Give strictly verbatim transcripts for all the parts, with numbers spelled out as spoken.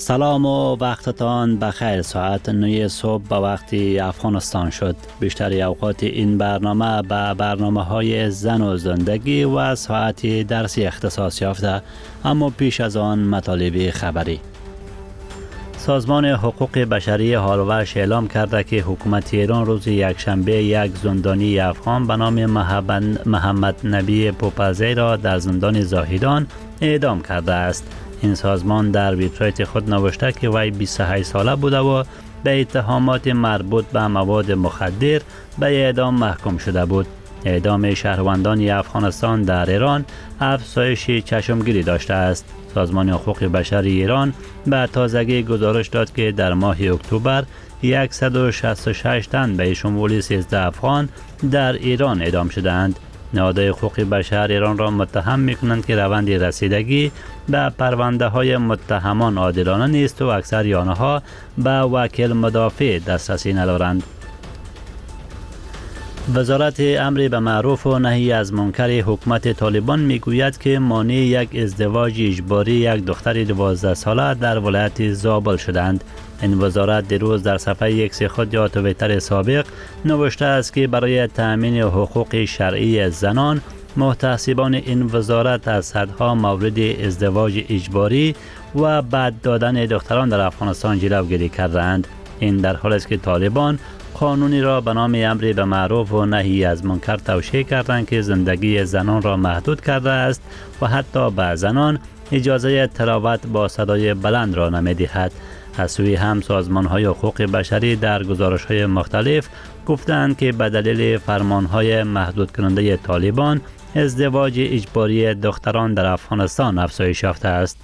سلام و وقتتان بخیر. ساعت نه صبح به وقت افغانستان شد. بیشتر اوقات این برنامه به برنامه های زن و زندگی و ساعت درسی اختصاص یافته، اما پیش از آن مطالب خبری. سازمان حقوق بشری هالوش اعلام کرده که حکومت ایران روز یکشنبه یک زندانی افغان به نام محمد نبی پوپزی را در زندان زاهدان اعدام کرده است. این سازمان در وبسایت خود نوشته که وی بیست و هشت ساله بوده و به اتهامات مربوط به مواد مخدر به اعدام محکوم شده بود. اعدام شهروندان افغانستان در ایران افزایش چشمگیری داشته است. سازمان حقوق بشر ایران به تازگی گزارش داد که در ماه اکتبر صد و شصت و شش تن به شمول سیزده افغان در ایران اعدام شدند. نهادهای حقوق بشر ایران را متهم می‌کنند که روند رسیدگی به پرونده های متهمان عادلانه نیست و اکثر آنها به وکیل مدافع دسترسی ندارند. وزارت امر به معروف و نهی از منکر حکومت طالبان میگوید که مانع یک ازدواج اجباری یک دختر دوازده ساله در ولایت زابل شدند. این وزارت دیروز در صفحه ایکس خود یا توییتر سابق نوشته است که برای تأمین حقوق شرعی زنان، محتسبان این وزارت از صدها مورد ازدواج اجباری و بد دادن دختران در افغانستان جلوگیری کردند. این در حالی است که طالبان قانونی را به نام امر به معروف و نهی از منکر توشیح کردند که زندگی زنان را محدود کرده است و حتی به زنان اجازه تلاوت با صدای بلند را نمی‌دهد. از سوی هم سازمان‌های حقوق بشری در گزارش‌های مختلف گفتند که به دلیل فرمان‌های محدود کننده طالبان ازدواج اجباری دختران در افغانستان افزایش یافته است.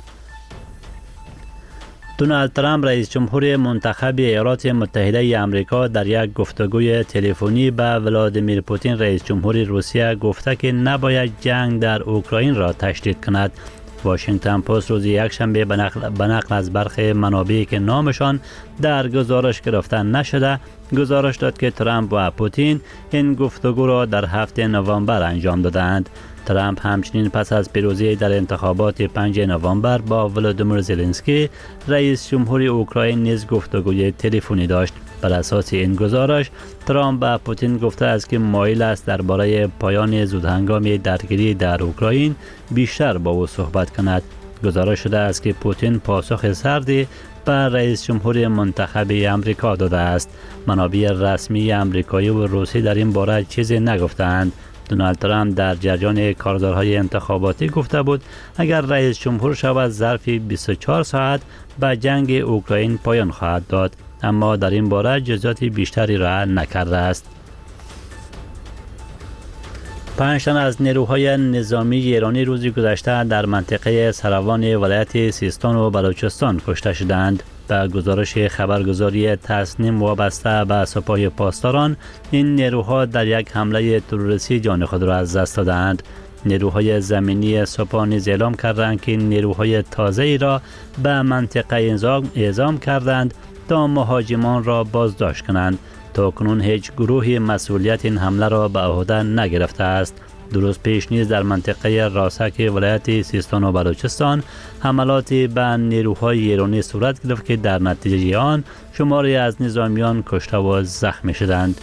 دونالد ترامپ رئیس جمهور منتخب ایالات متحده آمریکا در یک گفتگوی تلفنی به ولادیمیر پوتین رئیس جمهور روسیه گفته که نباید جنگ در اوکراین را تشدید کند. واشنگتن پست روز یکشنبه به نقل, به نقل از برخی منابعی که نامشان در گزارش گرفته نشده گزارش داد که ترامپ و پوتین این گفتگو را در هفته نوامبر انجام دادند. ترامپ همچنین پس از پیروزی در انتخابات پنجم نوامبر با ولادیمیر زلنسکی رئیس جمهور اوکراین نیز گفتگوی تلفنی داشت. بر اساس این گزارش ترامپ به پوتین گفته است که مایل است درباره پایان زودهنگامی درگیری در اوکراین بیشتر با او صحبت کند. گزارش شده است که پوتین پاسخ سردی به رئیس جمهور منتخب آمریکا داده است. منابع رسمی آمریکایی و روسی در این باره چیزی نگفتند. دونالد ترامپ در جریان کارزارهای انتخاباتی گفته بود اگر رئیس جمهور شود ظرف بیست و چهار ساعت به جنگ اوکراین پایان خواهد داد، اما در این باره جزئیات بیشتری را نکرده است. پنج تن از نیروهای نظامی ایرانی روز گذشته در منطقه سروان ولایت سیستان و بلوچستان کشته شدند. به گزارش خبرگزاری تسنیم وابسته به سپاه پاسداران، این نیروها در یک حمله تروریستی جان خود را از دست دادند. نیروهای زمینی سپاه نیز اعلام کردند که نیروهای تازه‌ای را به منطقه اعزام کردند تا مهاجمان را بازداشت کنند. تا کنون هیچ گروهی مسئولیت این حمله را به عهده نگرفته است. دو روز پیش نیز در منطقه راسک ولایت سیستان و بلوچستان حملاتی به نیروهای ایرانی صورت گرفت که در نتیجه آن شماری از نظامیان کشته و زخمی شدند.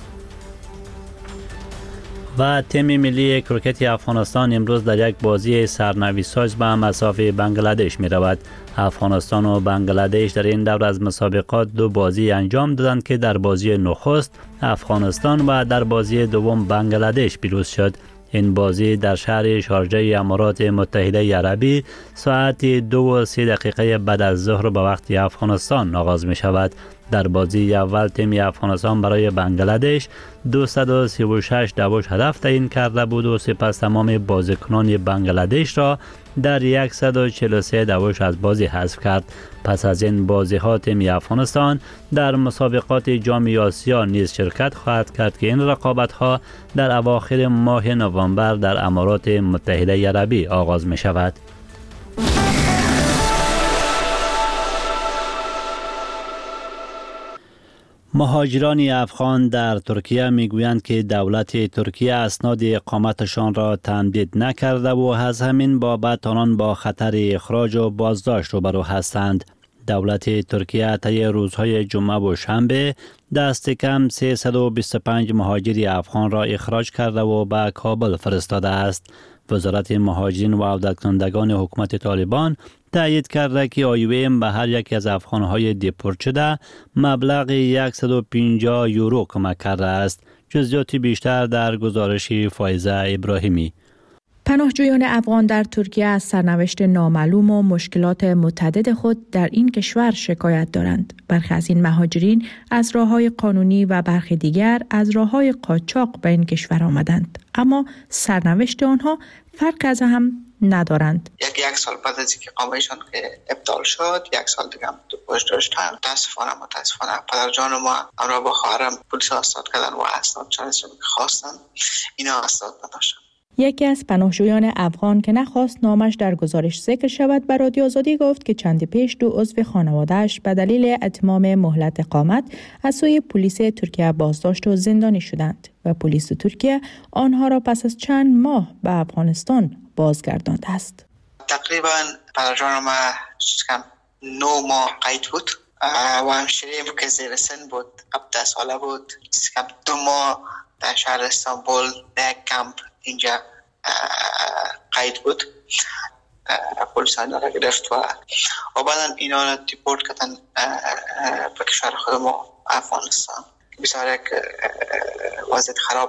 و تیم ملی کریکت افغانستان امروز در یک بازی سرنوشت‌ساز به مسافه بنگلادش می رود. افغانستان و بنگلادش در این دور از مسابقات دو بازی انجام دادند که در بازی نخست افغانستان و در بازی دوم بنگلادش پیروز شد. این بازی در شهر شارجه امارات متحده عربی ساعت دو و سی دقیقه بعد از ظهر به وقت افغانستان آغاز می شود. در بازی اول تیم افغانستان برای بنگلادش دویست و سی و شش دعوش هدف تعیین کرده بود و سپس تمام بازیکنان بنگلادش را در صد و چهل و سه دعوش از بازی حذف کرد. پس از این بازی ها تیم افغانستان در مسابقات جام آسیا نیز شرکت خواهد کرد که این رقابت ها در اواخر ماه نوامبر در امارات متحده عربی آغاز می شود. مهاجران افغان در ترکیه میگویند که دولت ترکیه اسناد اقامتشان را تمدید نکرده و از همین بابت آنان با خطر اخراج و بازداشت روبرو هستند. دولت ترکیه طی روزهای جمعه و شنبه دست کم سیصد و بیست و پنج مهاجر افغان را اخراج کرده و به کابل فرستاده است. وزارت مهاجرین و عودت‌کنندگان حکومت طالبان تایید کرده که آی او ام به هر یک از افغان‌های دیپورت شده مبلغ صد و پنجاه یورو کمک کرده است. جزئیات بیشتر در گزارش فایزه ابراهیمی. پناهجویان افغان در ترکیه از سرنوشت نامعلوم و مشکلات متعدد خود در این کشور شکایت دارند. برخی از این مهاجرین از راه‌های قانونی و برخی دیگر از راه‌های قاچاق به این کشور آمدند، اما سرنوشت آنها فرق از هم ندارند. یک یک سال بعد از اینکه اقامهشان که ابطال شد، یک سال دیگه هم تو پشت داشتن. متاسفانه متاسفانه پدر جان ما همراه با خواهرم پلیس اسناد کردن و اسناد چارشون که خواستن اینا اسناد نداشتن. یکی از پناهجویان افغان که نخواست نامش در گزارش ذکر شود به رادیو آزادی گفت که چندی پیش دو عضو خانواده‌اش به دلیل اتمام مهلت اقامت از سوی پلیس ترکیه بازداشت و زندانی شدند و پلیس ترکیه آنها را پس از چند ماه به افغانستان بازگردانده است. تقریبا پدر جان ما کم نه ماه قید بود و همشیریم که زیر سن بود، هفده ساله بود، کم دو ماه در شهر استانبول در کمپ اینجا قید بود. پلیس اینا را گرفت و و بعدا اینا را دیپورت کردن به کشور خود ما افغانستان. بسیار یک وضعیت خراب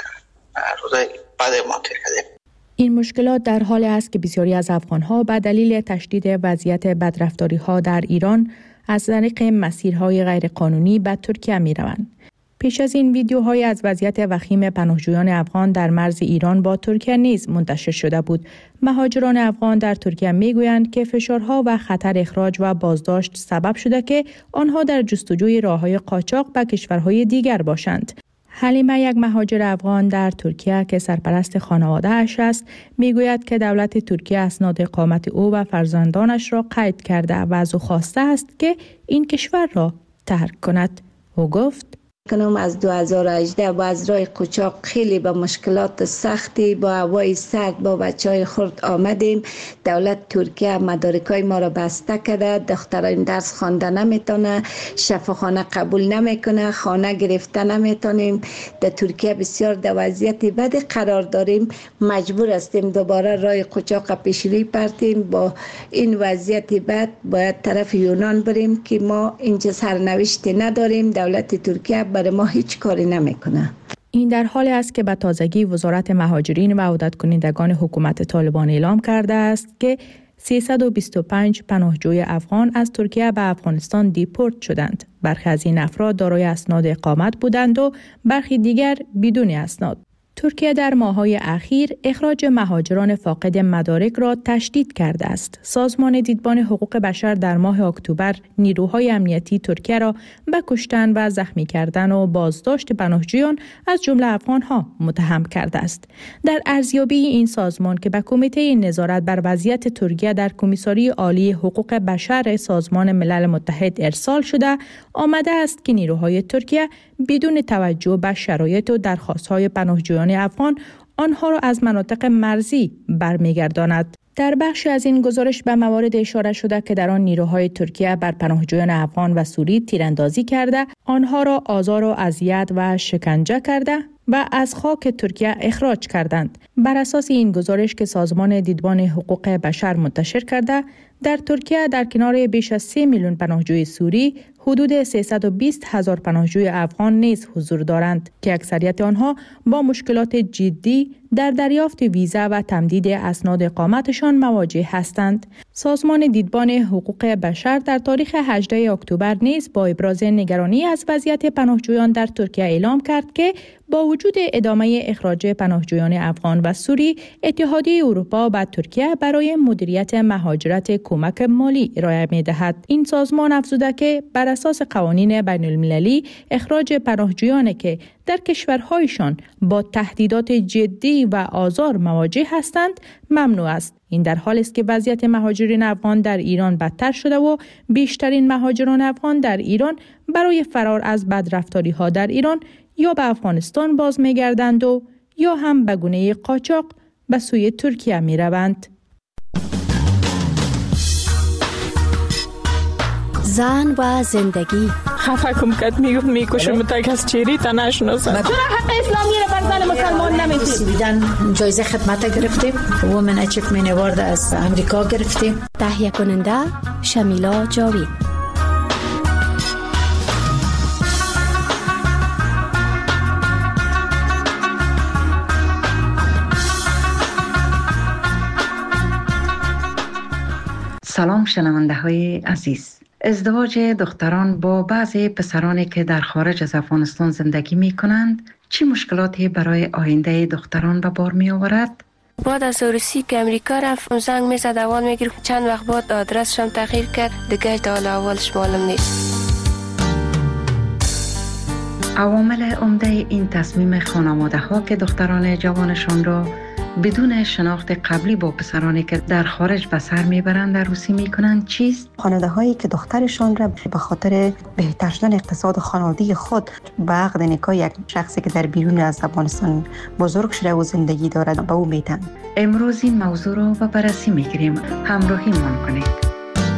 روزای بعد منتقل کردیم. این مشکلات در حال است که بسیاری از افغان‌ها به دلیل تشدید وضعیت بدرفتاری‌ها در ایران از طریق مسیرهای غیرقانونی به ترکیه می‌روند. پیش از این ویدیوهای از وضعیت وخیم پناهجویان افغان در مرز ایران با ترکیه نیز منتشر شده بود. مهاجران افغان در ترکیه میگویند که فشارها و خطر اخراج و بازداشت سبب شده که آنها در جستجوی راههای قاچاق به کشورهای دیگر باشند. حلیمه یک مهاجر افغان در ترکیه که سرپرست خانواده اش است میگوید که دولت ترکیه اسناد اقامت او و فرزندانش را قید کرده و از او خواسته است که این کشور را ترک کند. او گفت کنم از دو هزار و هجده با از راه قاچاق خیلی با مشکلات سختی با هوای سرد با بچهای خرد آمدیم. دولت ترکیه مدارکای ما را بسته کرده، دختران درس خوانده نمیتونه، شفاخانه قبول نمیکنه، خانه گرفته نمیتونیم. در ترکیه بسیار در وضعیت بدی قرار داریم، مجبور هستیم دوباره راه قاچاق پیشروی پرتیم. با این وضعیت بد باید طرف یونان بریم که ما اینجا سرنوشتی نداریم. دولت ترکیه برای ما هیچ کاری نمیکنه. این در حالی است که به تازگی وزارت مهاجرین و عودت‌کنندگان حکومت طالبان اعلام کرده است که سیصد و بیست و پنج پناهجوی افغان از ترکیه به افغانستان دیپورت شدند. برخی از این افراد دارای اسناد اقامت بودند و برخی دیگر بدون اسناد. ترکیه در ماه‌های اخیر اخراج مهاجران فاقد مدارک را تشدید کرده است. سازمان دیدبان حقوق بشر در ماه اکتبر نیروهای امنیتی ترکیه را به کشتن و زخمی کردن و بازداشت پناهجویان از جمله افغان‌ها متهم کرده است. در ارزیابی این سازمان که به کمیته نظارت بر وضعیت ترکیه در کمیساری عالی حقوق بشر سازمان ملل متحد ارسال شده، آمده است که نیروهای ترکیه بدون توجه به شرایط و درخواست‌های پناهجویان افغان آنها را از مناطق مرزی برمیگرداند. در بخشی از این گزارش به موارد اشاره شده که در آن نیروهای ترکیه بر پناهجویان افغان و سوری تیراندازی کرده، آنها را آزار و اذیت و شکنجه کرده و از خاک ترکیه اخراج کردند. بر اساس این گزارش که سازمان دیدبان حقوق بشر منتشر کرده، در ترکیه در کنار بیش از سه میلیون پناهجوی سوری، حدود سیصد و بیست هزار پناهجوی افغان نیز حضور دارند که اکثریت آنها با مشکلات جدی در دریافت ویزا و تمدید اسناد اقامتشان مواجه هستند. سازمان دیدبان حقوق بشر در تاریخ هجدهم اکتبر نیز با ابراز نگرانی از وضعیت پناهجویان در ترکیه اعلام کرد که با وجود ادامه اخراج پناهجویان افغان و سوری، اتحادیه اروپا به ترکیه برای مدیریت مهاجرت کمک مالی ارائه می‌دهد. این سازمان افزوده که بر اساس قوانین بین المللی اخراج پناهجویان که در کشورهایشان با تهدیدات جدی و آزار مواجه هستند ممنوع است. این در حالی است که وضعیت مهاجرین افغان در ایران بدتر شده و بیشترین مهاجران افغان در ایران برای فرار از بدرفتاری‌ها در ایران یا به افغانستان باز می‌گردند و یا هم به گونه قاچاق به سوی ترکیه می‌روند. زن و زندگی. خفه کم کت میگفت میکشم تا از چیری تا نشناسم. چرا حق اسلامی رو بر زن مسلمان نمیدید؟ بیدن جایزه خدمت گرفتیم. وومن اچیومنت اوارد از امریکا گرفتیم. تهیه کننده شمیلا جاوید. سلام شنونده های عزیز. ازدواج دختران با بعضی پسرانی که در خارج از افغانستان زندگی می کنند چی مشکلاتی برای آینده دختران به بار می آورد؟ بعد از روسی که امریکا رفت زنگ می زد اول می گرفت، چند وقت بعد آدرسشم تغییر کرد، دیگه تا حالا اولش معلوم نیست. عوامل عمده این تصمیم خانواده ها که دختران جوانشان را بدون شناخت قبلی با پسرانی که در خارج به سر میبرند در روسی میکنند چیست؟ خانواده هایی که دخترشان را به خاطر بهتر شدن اقتصاد خانوادگی خود به عقد نکاح یک شخصی که در بیرون از افغانستان بزرگ شده و زندگی دارد به او میتن. امروز این موضوع را به بررسی میگیریم. همراهی مان کنید.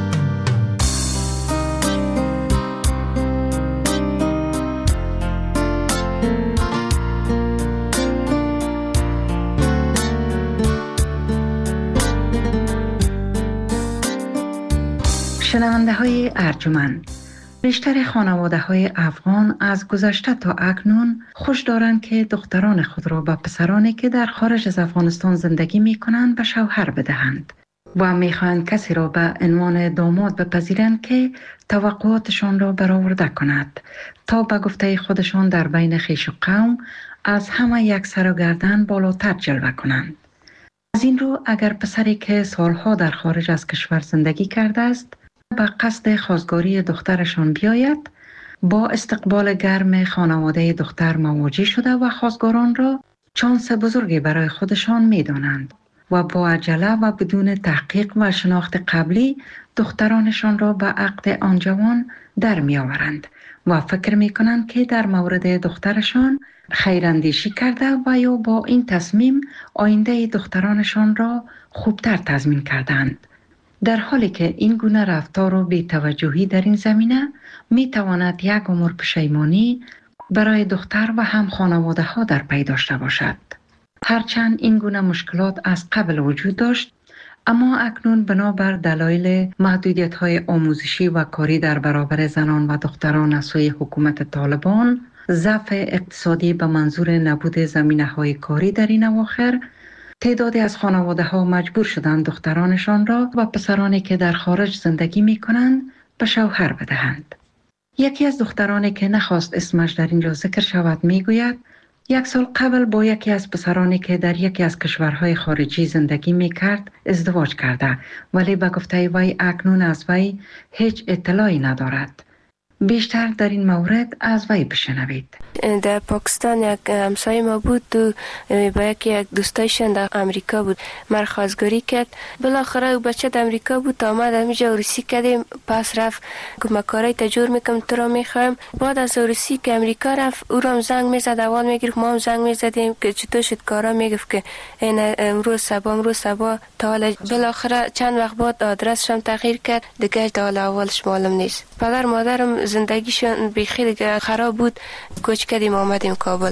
شنونده های ارجمند، بیشتر خانواده های افغان از گذشته تا اکنون خوش دارند که دختران خود را به پسرانی که در خارج از افغانستان زندگی می کنند به شوهر بدهند و می خواهند کسی را به عنوان داماد بپذیرند که توقعاتشان را برآورده کند تا به گفته خودشان در بین خویش و قوم از همه یک سر و گردن بالاتر جلوه کنند. از این رو اگر پسری که سالها در خارج از کشور زندگی کرده است به قصد خواستگاری دخترشان بیاید، با استقبال گرم خانواده دختر مواجه شده و خواستگاران را شانس بزرگی برای خودشان می دانند و با عجله و بدون تحقیق و شناخت قبلی دخترانشان را به عقد آن جوان در می آورند و فکر می کنند که در مورد دخترشان خیراندیشی کرده و یا با این تصمیم آینده دخترانشان را خوبتر تضمین کردند. در حالی که این گونه رفتار و بی‌توجهی در این زمینه می تواند یک عمر پشیمانی برای دختر و هم خانواده ها در پی داشته باشد. هرچند این گونه مشکلات از قبل وجود داشت، اما اکنون بنابر دلایل محدودیت های آموزشی و کاری در برابر زنان و دختران از سوی حکومت طالبان، ضعف اقتصادی به منظور نبود زمینه های کاری در این اواخر، تعدادی از خانواده ها مجبور شدند دخترانشان را و پسرانی که در خارج زندگی می کنند به شوهر بدهند. یکی از دخترانی که نخواست اسمش در اینجا ذکر شود می گوید یک سال قبل با یکی از پسرانی که در یکی از کشورهای خارجی زندگی می کرد ازدواج کرده، ولی به گفته وی اکنون از وی هیچ اطلاعی ندارد. بیشتر در این مورد از وی بشنوید. در پاکستان یک همسایه ما بود و با یکی یک دوستایشان در امریکا بود، مر خواستگاری کرد. بالاخره او بچه در امریکا بود، آمد همینجا روسی کردیم، پس رفت که مکارای تجور میکنم تو را میخوایم. بعد از روسی که امریکا رفت او را زنگ میزد، اول میگرفت، ما هم زنگ میزدیم که چطور شد کارا، میگفت که این امروز صبح امروز صبح تا حالا. بالاخره چند وقت بعد آدرسشم تغییر کرد، دیگه تا حالا اولش معلوم نیست. پدر مادرم زندگیشون بخیلی خراب بود، کوچ کردیم آمدیم کابل.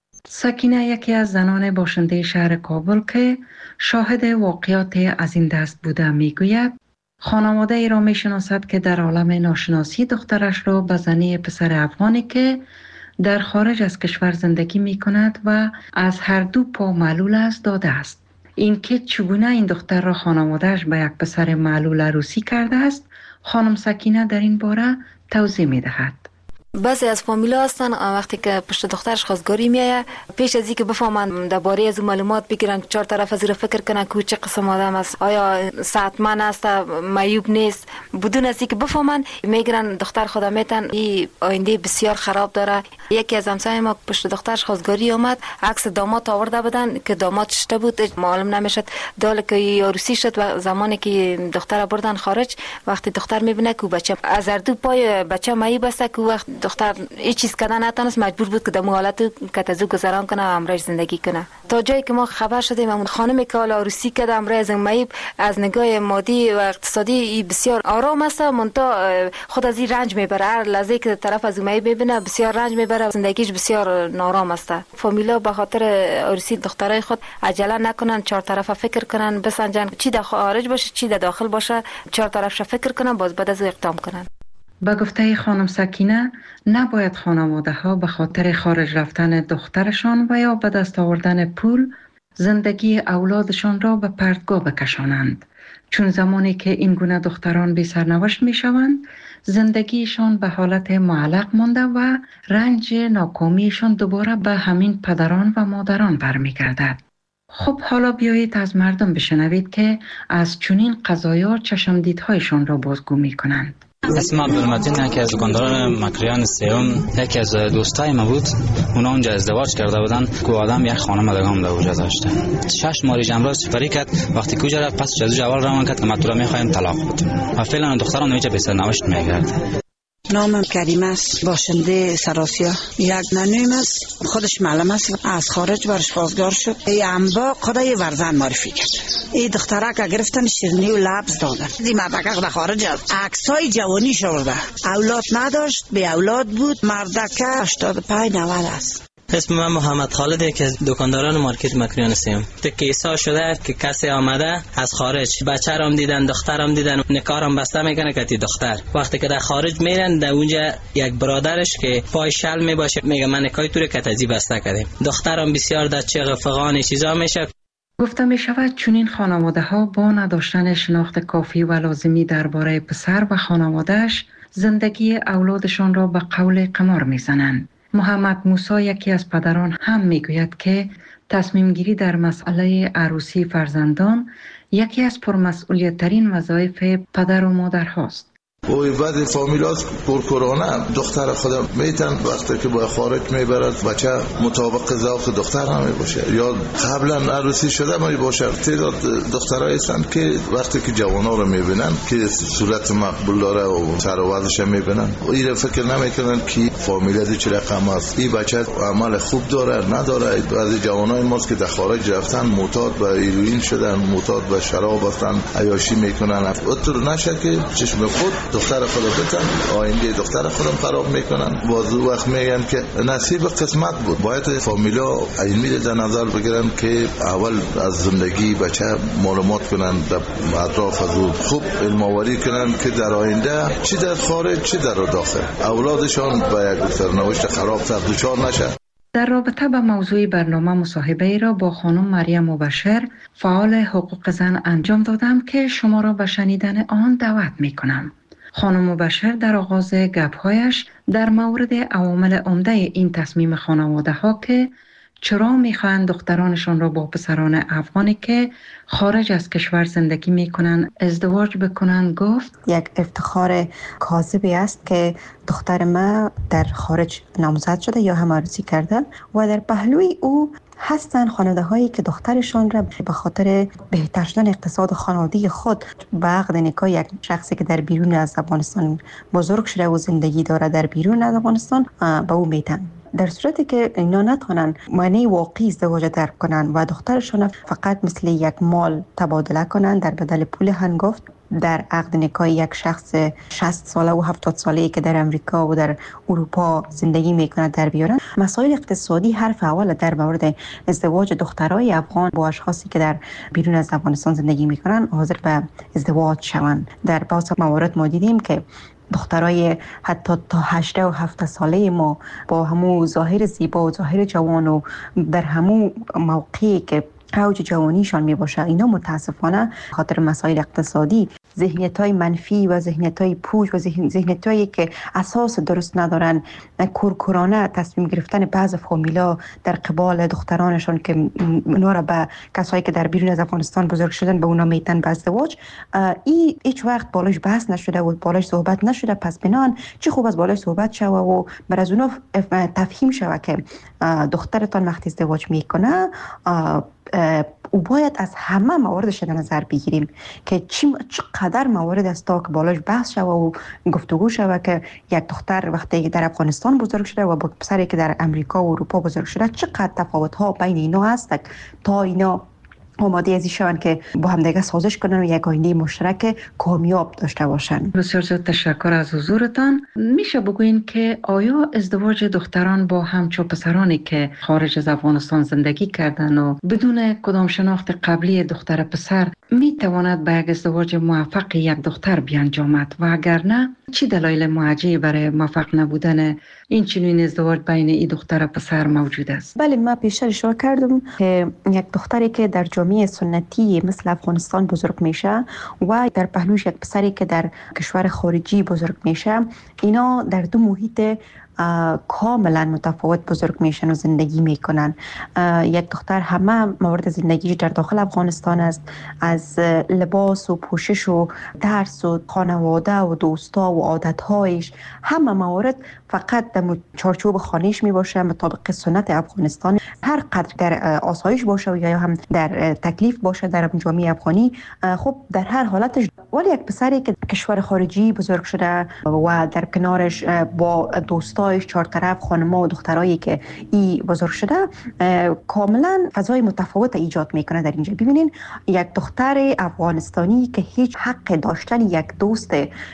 سکینه یکی از زنان باشنده شهر کابل که شاهد واقعات از این دست بوده میگوید خانواده ای را میشناسد که در عالم ناشناسی دخترش را به زنی پسر افغانی که در خارج از کشور زندگی می کند و از هر دو پا معلول است داده است. این که چگونه این دختر را خانوادهش به یک پسر معلول روسی کرده است، خانم سکینه در این باره توضیح می دهد. بعضی از فامیلا هستن وقتی که پشت دخترش خواستگاری میایه، پیش از اینکه بفهمن درباره از معلومات بگیرن، چهار طرف از این فکر کنن که چه قسم آدم است، آیا صحتمند است، معیوب نیست، بدون از اینکه بفهمن میگیرن دختر خدا میتن این آینده بسیار خراب داره. یکی از همسایه ما پشت دخترش خواستگاری اومد، عکس داماد آورده بودن که داماد چشته بود، معلوم نمیشد دال که عروسی شد و زمانی که دختر بردن خارج، وقتی دختر میبینه که بچه از هر دو پای بچه معیوب است که وقت دختر هیچ چیز کردن نتونست، مجبور بود که در حالت کتازو گذران کنه و امرش زندگی کنه. تا جایی که ما خبر شدیم اون خانمی که حالا عروسی کرده امرای زنمایی از نگاه مادی و اقتصادی بسیار آرام است، منتها خود از این رنج میبره. هر لحظه که طرف از زنمایی ببینه بسیار رنج میبره، زندگیش بسیار نارام است. فامیلا به خاطر عروسی دخترای خود عجله نکنن، چهار طرفه فکر کنن، بسنجن چی در خارج باشه چی در داخل باشه، چهار طرفش فکر کنن، باز بعد از اقدام کنن. با گفته خانم سکینه، نباید خانواده ها به خاطر خارج رفتن دخترشان و یا به دست آوردن پول زندگی اولادشان را به پرتگاه بکشانند، چون زمانی که این گونه دختران بی سرنوشت می شوند زندگیشان به حالت معلق مانده و رنج ناکامیشان دوباره به همین پدران و مادران برمیگردد. خب حالا بیایید از مردم بشنوید که از چنین قضایا چشمدیدهایشان را بازگو می کنند. اسم عبدالمتین، یکی از دکانداران مکریان سیوم، یکی از دوستای ما بود. اونا اونجا ازدواج کرده بودن که آدم یک خانم دگام در اونجا داشته. شش ماه جمراز سپری کرد. وقتی که رفت پس جزو جوال روان کرد که ما تو را میخوایم طلاق بدیم و فعلا دختران نمیشه به سرنوشت میگرده. نامم کریم است، باشنده سراسیا. یک ننویم است، خودش معلم است، از خارج برش بازگار شد. ای انبا خدای ورزن معرفی کرد. ای دختره که گرفتن شیرنی و لبز دادن. دی مردکه در خارج است، عکسای جوانی شورده. اولاد نداشت، به اولاد بود. مردکه هشتاد و پنج نود است. اسم من محمد خالده که دکانداران مارکت مکریان سیم. کیسا شده که کسی آمده از خارج، بچه‌رم دیدن، دخترم دیدن، نکارم بسته میکنه که دختر. وقتی که در خارج میرن در اونجا یک برادرش که پای شل میباشه میگه من نکای تو رو کتازی بسته کردیم. دخترم بسیار در چه فغان چیزا میشه. گفته می شود چنین خانواده ها با نداشتن شناخت کافی و لازمی درباره پسر و خانوادهش زندگی اولادشان را به قول قمار میزنند. محمد موسی، یکی از پدران، هم میگوید که تصمیم گیری در مسئله عروسی فرزندان یکی از پرمسئولیت ترین وظایف پدر و مادر هاست. وی بعد فامیلات پرکورانه دختر خودم میتن وقتی که با خارج میبرد بچه مطابق ذوق دختر هم باشه یا قبلا عروسی شده می باشه. تعداد دخترایی هستند که وقتی که جوانا رو میبینن که صورت مقبول داره و سر و وضعش میبینن این فکر نمیکنن که فامیلات چه رقم است، این بچه عمل خوب داره نداره. بعضی جوانای ماست که در خارج رفتن معتاد به هیروئین شدن، معتاد به شراب هستن، عیاشی میکنن. اطور نشه که چشم خود دختر خودم بتن آینده دختر خودم خراب میکنن. بازو وقت میگن که نصیب قسمت بود. باید فامیلا علمی در نظر بگیرن که اول از زندگی بچه معلومات کنن، در اطراف از خوب علم آوری کنن که در آینده چی در خارج چی در داخل اولادشان با یک سرنوشت خراب تر دچار نشه. در رابطه با موضوع برنامه مصاحبه ای را با خانم مریم مبشر، فعال حقوق زن انجام دادم که شما را به شنیدن آن دعوت می کنم. خانم مبشر در آغاز گپ‌هایش در مورد عوامل عمده این تصمیم خانواده ها که چرا میخواهند دخترانشان را با پسران افغانی که خارج از کشور زندگی میکنن ازدواج بکنن گفت. یک افتخار کاذبی است که دختر ما در خارج نامزد شده یا هم عروسی کرده و در پهلوی او هستن خانواده هایی که دخترشان را به خاطر بهتر شدن اقتصاد خانوادگی خود به عقد نکاح یک شخصی که در بیرون از افغانستان بزرگ شده و زندگی داره در بیرون از افغانستان به او میتن. در صورتی که اینا نتونن معنی واقعی ازدواج درک کنن و دخترشان فقط مثل یک مال تبادله کنن در بدل پول هنگفت در عقد نکاح یک شخص شصت ساله و هفتاد ساله‌ای که در امریکا و در اروپا زندگی میکنه در بیارن، مسائل اقتصادی حرف اول در مورد ازدواج دخترای افغان با اشخاصی که در بیرون از افغانستان زندگی میکنن حاضر به ازدواج شوند. در بعضی موارد ما دیدیم که دخترای حتی تا هجده و هفده ساله ما با همو ظاهر زیبا و ظاهر جوان و در همو موقعی که اوج جوانیشان می باشه، اینا متاسفانه خاطر مسائل اقتصادی ذهنیت‌های منفی و ذهنیت‌های پوچ و ذهنیت‌هایی که اساس درست ندارن کورکورانه تصمیم گرفتن بعض فامیلا در قبال دخترانشان که اونا را به کسایی که در بیرون از افغانستان بزرگ شدن به اونا میتن به ازدواج، این هیچ وقت بالاش بحث نشده و بالاش صحبت نشده. پس بنان چه خوب از بالاش صحبت شوه و بر از اونا تفهیم شوه که دخترتان وقتی ازدواج میکنه او باید از همه مواردش در نظر بگیریم که چی چقدر موارد است تا که بالاش بحث شود و گفتگو شود که یک دختر وقتی در افغانستان بزرگ شده و با پسری که در امریکا و اروپا بزرگ شده چقدر تفاوت ها بین اینا هست تا اینا آماده ازی شوند که با هم دیگه سازش کنن و یک آینده مشترک کامیاب داشته باشن. بسیار زیاد تشکر از حضورتان. میشه بگوین که آیا ازدواج دختران با همچو پسرانی که خارج از افغانستان زندگی کردن و بدون کدام شناخت قبلی دختر پسر میتواند به یک ازدواج موفق یک دختر بیانجامد و اگر نه چی دلایل معجزه‌ای برای موفق نبودن این چنین ازدواج بین این دختر و پسر موجود است؟ بله، ما پیشتر اشاره کردم که یک دختری که در جامعه سنتی مثل افغانستان بزرگ میشه و در پهلوش یک پسری که در کشور خارجی بزرگ میشه، اینا در دو محیط کاملا متفاوت بزرگ میشن و زندگی میکنن. یک دختر همه موارد زندگیش در داخل افغانستان است، از لباس و پوشش و درس و خانواده و دوستا و عادتهایش، همه موارد فقط در چارچوب خانهش میباشه مطابق سنت افغانستان. هر قدر در آسایش باشه و یا هم در تکلیف باشه در جامعه افغانی، خب در هر حالتش. ولی یک پسری که کشور خارجی بزرگ شده و در کنارش با دوستایش چهار طرف خانم‌ها و دخترایی که ای بزرگ شده، کاملا فضای متفاوت ایجاد میکنه. در اینجا ببینین یک دختر افغانستانی که هیچ حق داشتن یک دوست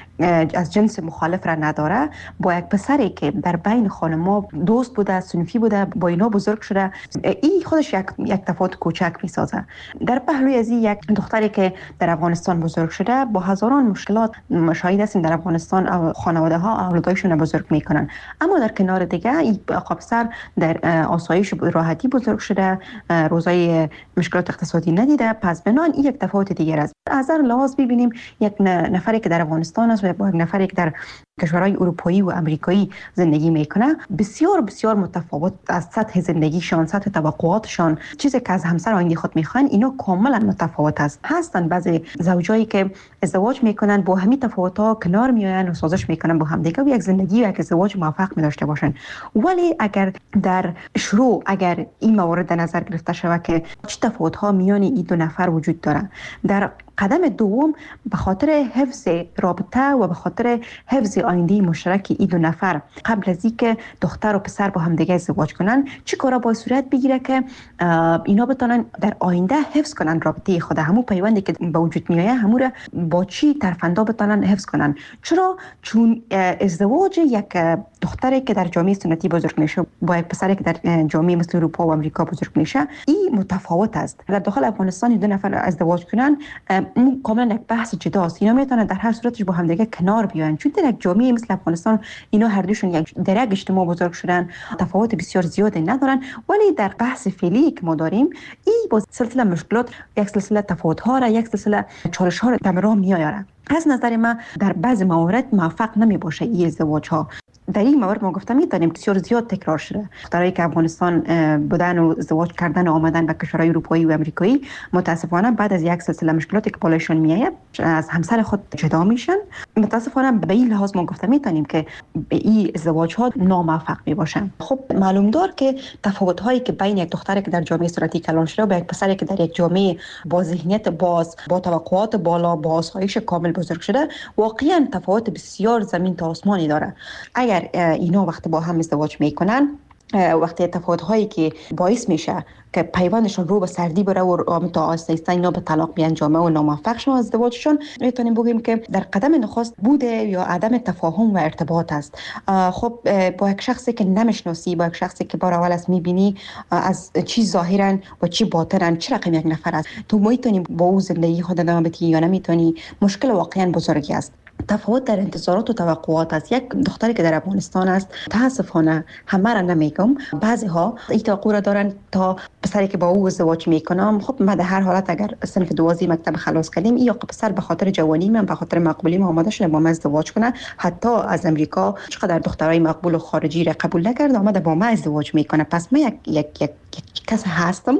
از جنس مخالف را نداره، با یک پسری که در بین خانم‌ها دوست بوده، صنفی بوده، با اینا بزرگ شده، این خودش یک یک تفاوت کوچک میسازه. در پهلوی از یک دختری که در افغانستان بزرگ شده با هزاران مشکلات شاهد هستیم. در افغانستان خانواده ها اولادایشون بزرگ میکنن، اما در کنار دیگه این پسر در آسایش راحتی بزرگ شده، روزای مشکلات اقتصادی ندیده. پس بنان این یک تفاوت دیگر است. از هر لحاظ ببینیم یک نفری که در افغانستان است و با یک نفری که در کشورهای اروپایی و امریکایی زندگی میکنه، بسیار بسیار متفاوت از سطح زندگیشان، سطح توقعاتشان، چیزی که از همسر آینده خود میخوان، اینا کاملا متفاوت است. هستن بعضی زوجایی که ازدواج میکنن با همین تفاوت‌ها کنار میآیند و سازش میکنن با هم دیگه و یک زندگی و یک ازدواج موفق می داشته باشن. ولی اگر در شروع اگر این موارد در نظر گرفته شود که چه تفاوت‌ها میان این دو نفر وجود داره، در قدم دوم به خاطر حفظ رابطه و به خاطر حفظ آینده مشترک این دو نفر قبل از اینکه دختر و پسر با هم دیگه ازدواج کنن، چه کارا باید صورت بگیره که اینا بتونن در آینده حفظ کنن رابطه خود، همون پیوندی که به وجود میایه همون را با چی طرفندا بتونن حفظ کنن. چرا؟ چون ازدواج یک دختری که در جامعه سنتی بزرگ میشه با یک پسری که در جامعه مثل اروپا و آمریکا بزرگ میشه، این متفاوت است. در داخل افغانستان دو نفر ازدواج کنن کاملا یک بحث جداست. اینا میتونن در هر صورتش با هم دیگه کنار بیان، چون در یک جامعه مثل افغانستان اینا هر دوشون یک در یک اجتماع بزرگ شدن، تفاوت بسیار زیادی ندارن. ولی در بحث فعلی که ما داریم، این با سلسله مشکلات، یک سلسله تفاوت ها را، یک سلسله چالش ها را در راه میآورد. از نظر من در بعض موارد موفق نمی باشه این ازدواج ها. در این مورد ما گفتم می‌دانیم بسیار زیاد تکرار شده. دخترایی که افغانستان بودن و ازدواج کردن و آمدن به کشورهای اروپایی و آمریکایی، متاسفانه بعد از یک سلسله مشکلاتی که بالایشون میآید از همسر خود جدا میشن. متاسفانه به این لحاظ ما گفتم می‌دانیم که این ازدواج ها ناموفق میباشن. خب معلوم دار که تفاوت هایی که بین یک دختری که در جامعه سنتی کلان شده و یک پسری که در یک جامعه با ذهنیت باز، با توقعات بالا، با آسایش کامل بزرگ شده، واقعا تفاوت بسیار زمین تا آسمانی داره. اگر اینا وقتی با هم ازدواج میکنن، وقتی تفاوت هایی که باعث میشه که پیوندشون رو به سردی بره و رابطه آهسته آهسته اینا به طلاق بیانجامه و ناموفق شون ازدواجشون، میتونیم بگیم که در قدم نخست بوده یا عدم تفاهم و ارتباط است. خب با یک شخصی که نمیشناسی، با یک شخصی که بار اول است میبینی از چی ظاهرا و چی باطنا چه رقم یک نفر است، تو میتونی با او زندگی خود ادامه بدی یا نمیتونی، مشکل واقعا بزرگی است. تفاوت در انتظارات و توقعات است. یک دختری که در افغانستان است، متاسفانه همه را نمیگم، بعضی ها این توقع را دارن تا پسری که با او ازدواج میکنم، خب ما در هر حالت اگر صنف دوازی مکتب خلاص کردیم، یا پسر به خاطر جوانی من، به خاطر مقبولی ما آماده شده با من ازدواج کنه، حتی از امریکا چقدر دخترای مقبول و خارجی را قبول نکرد آمده با من ازدواج میکنه. پس من یک یک یک کس هستم،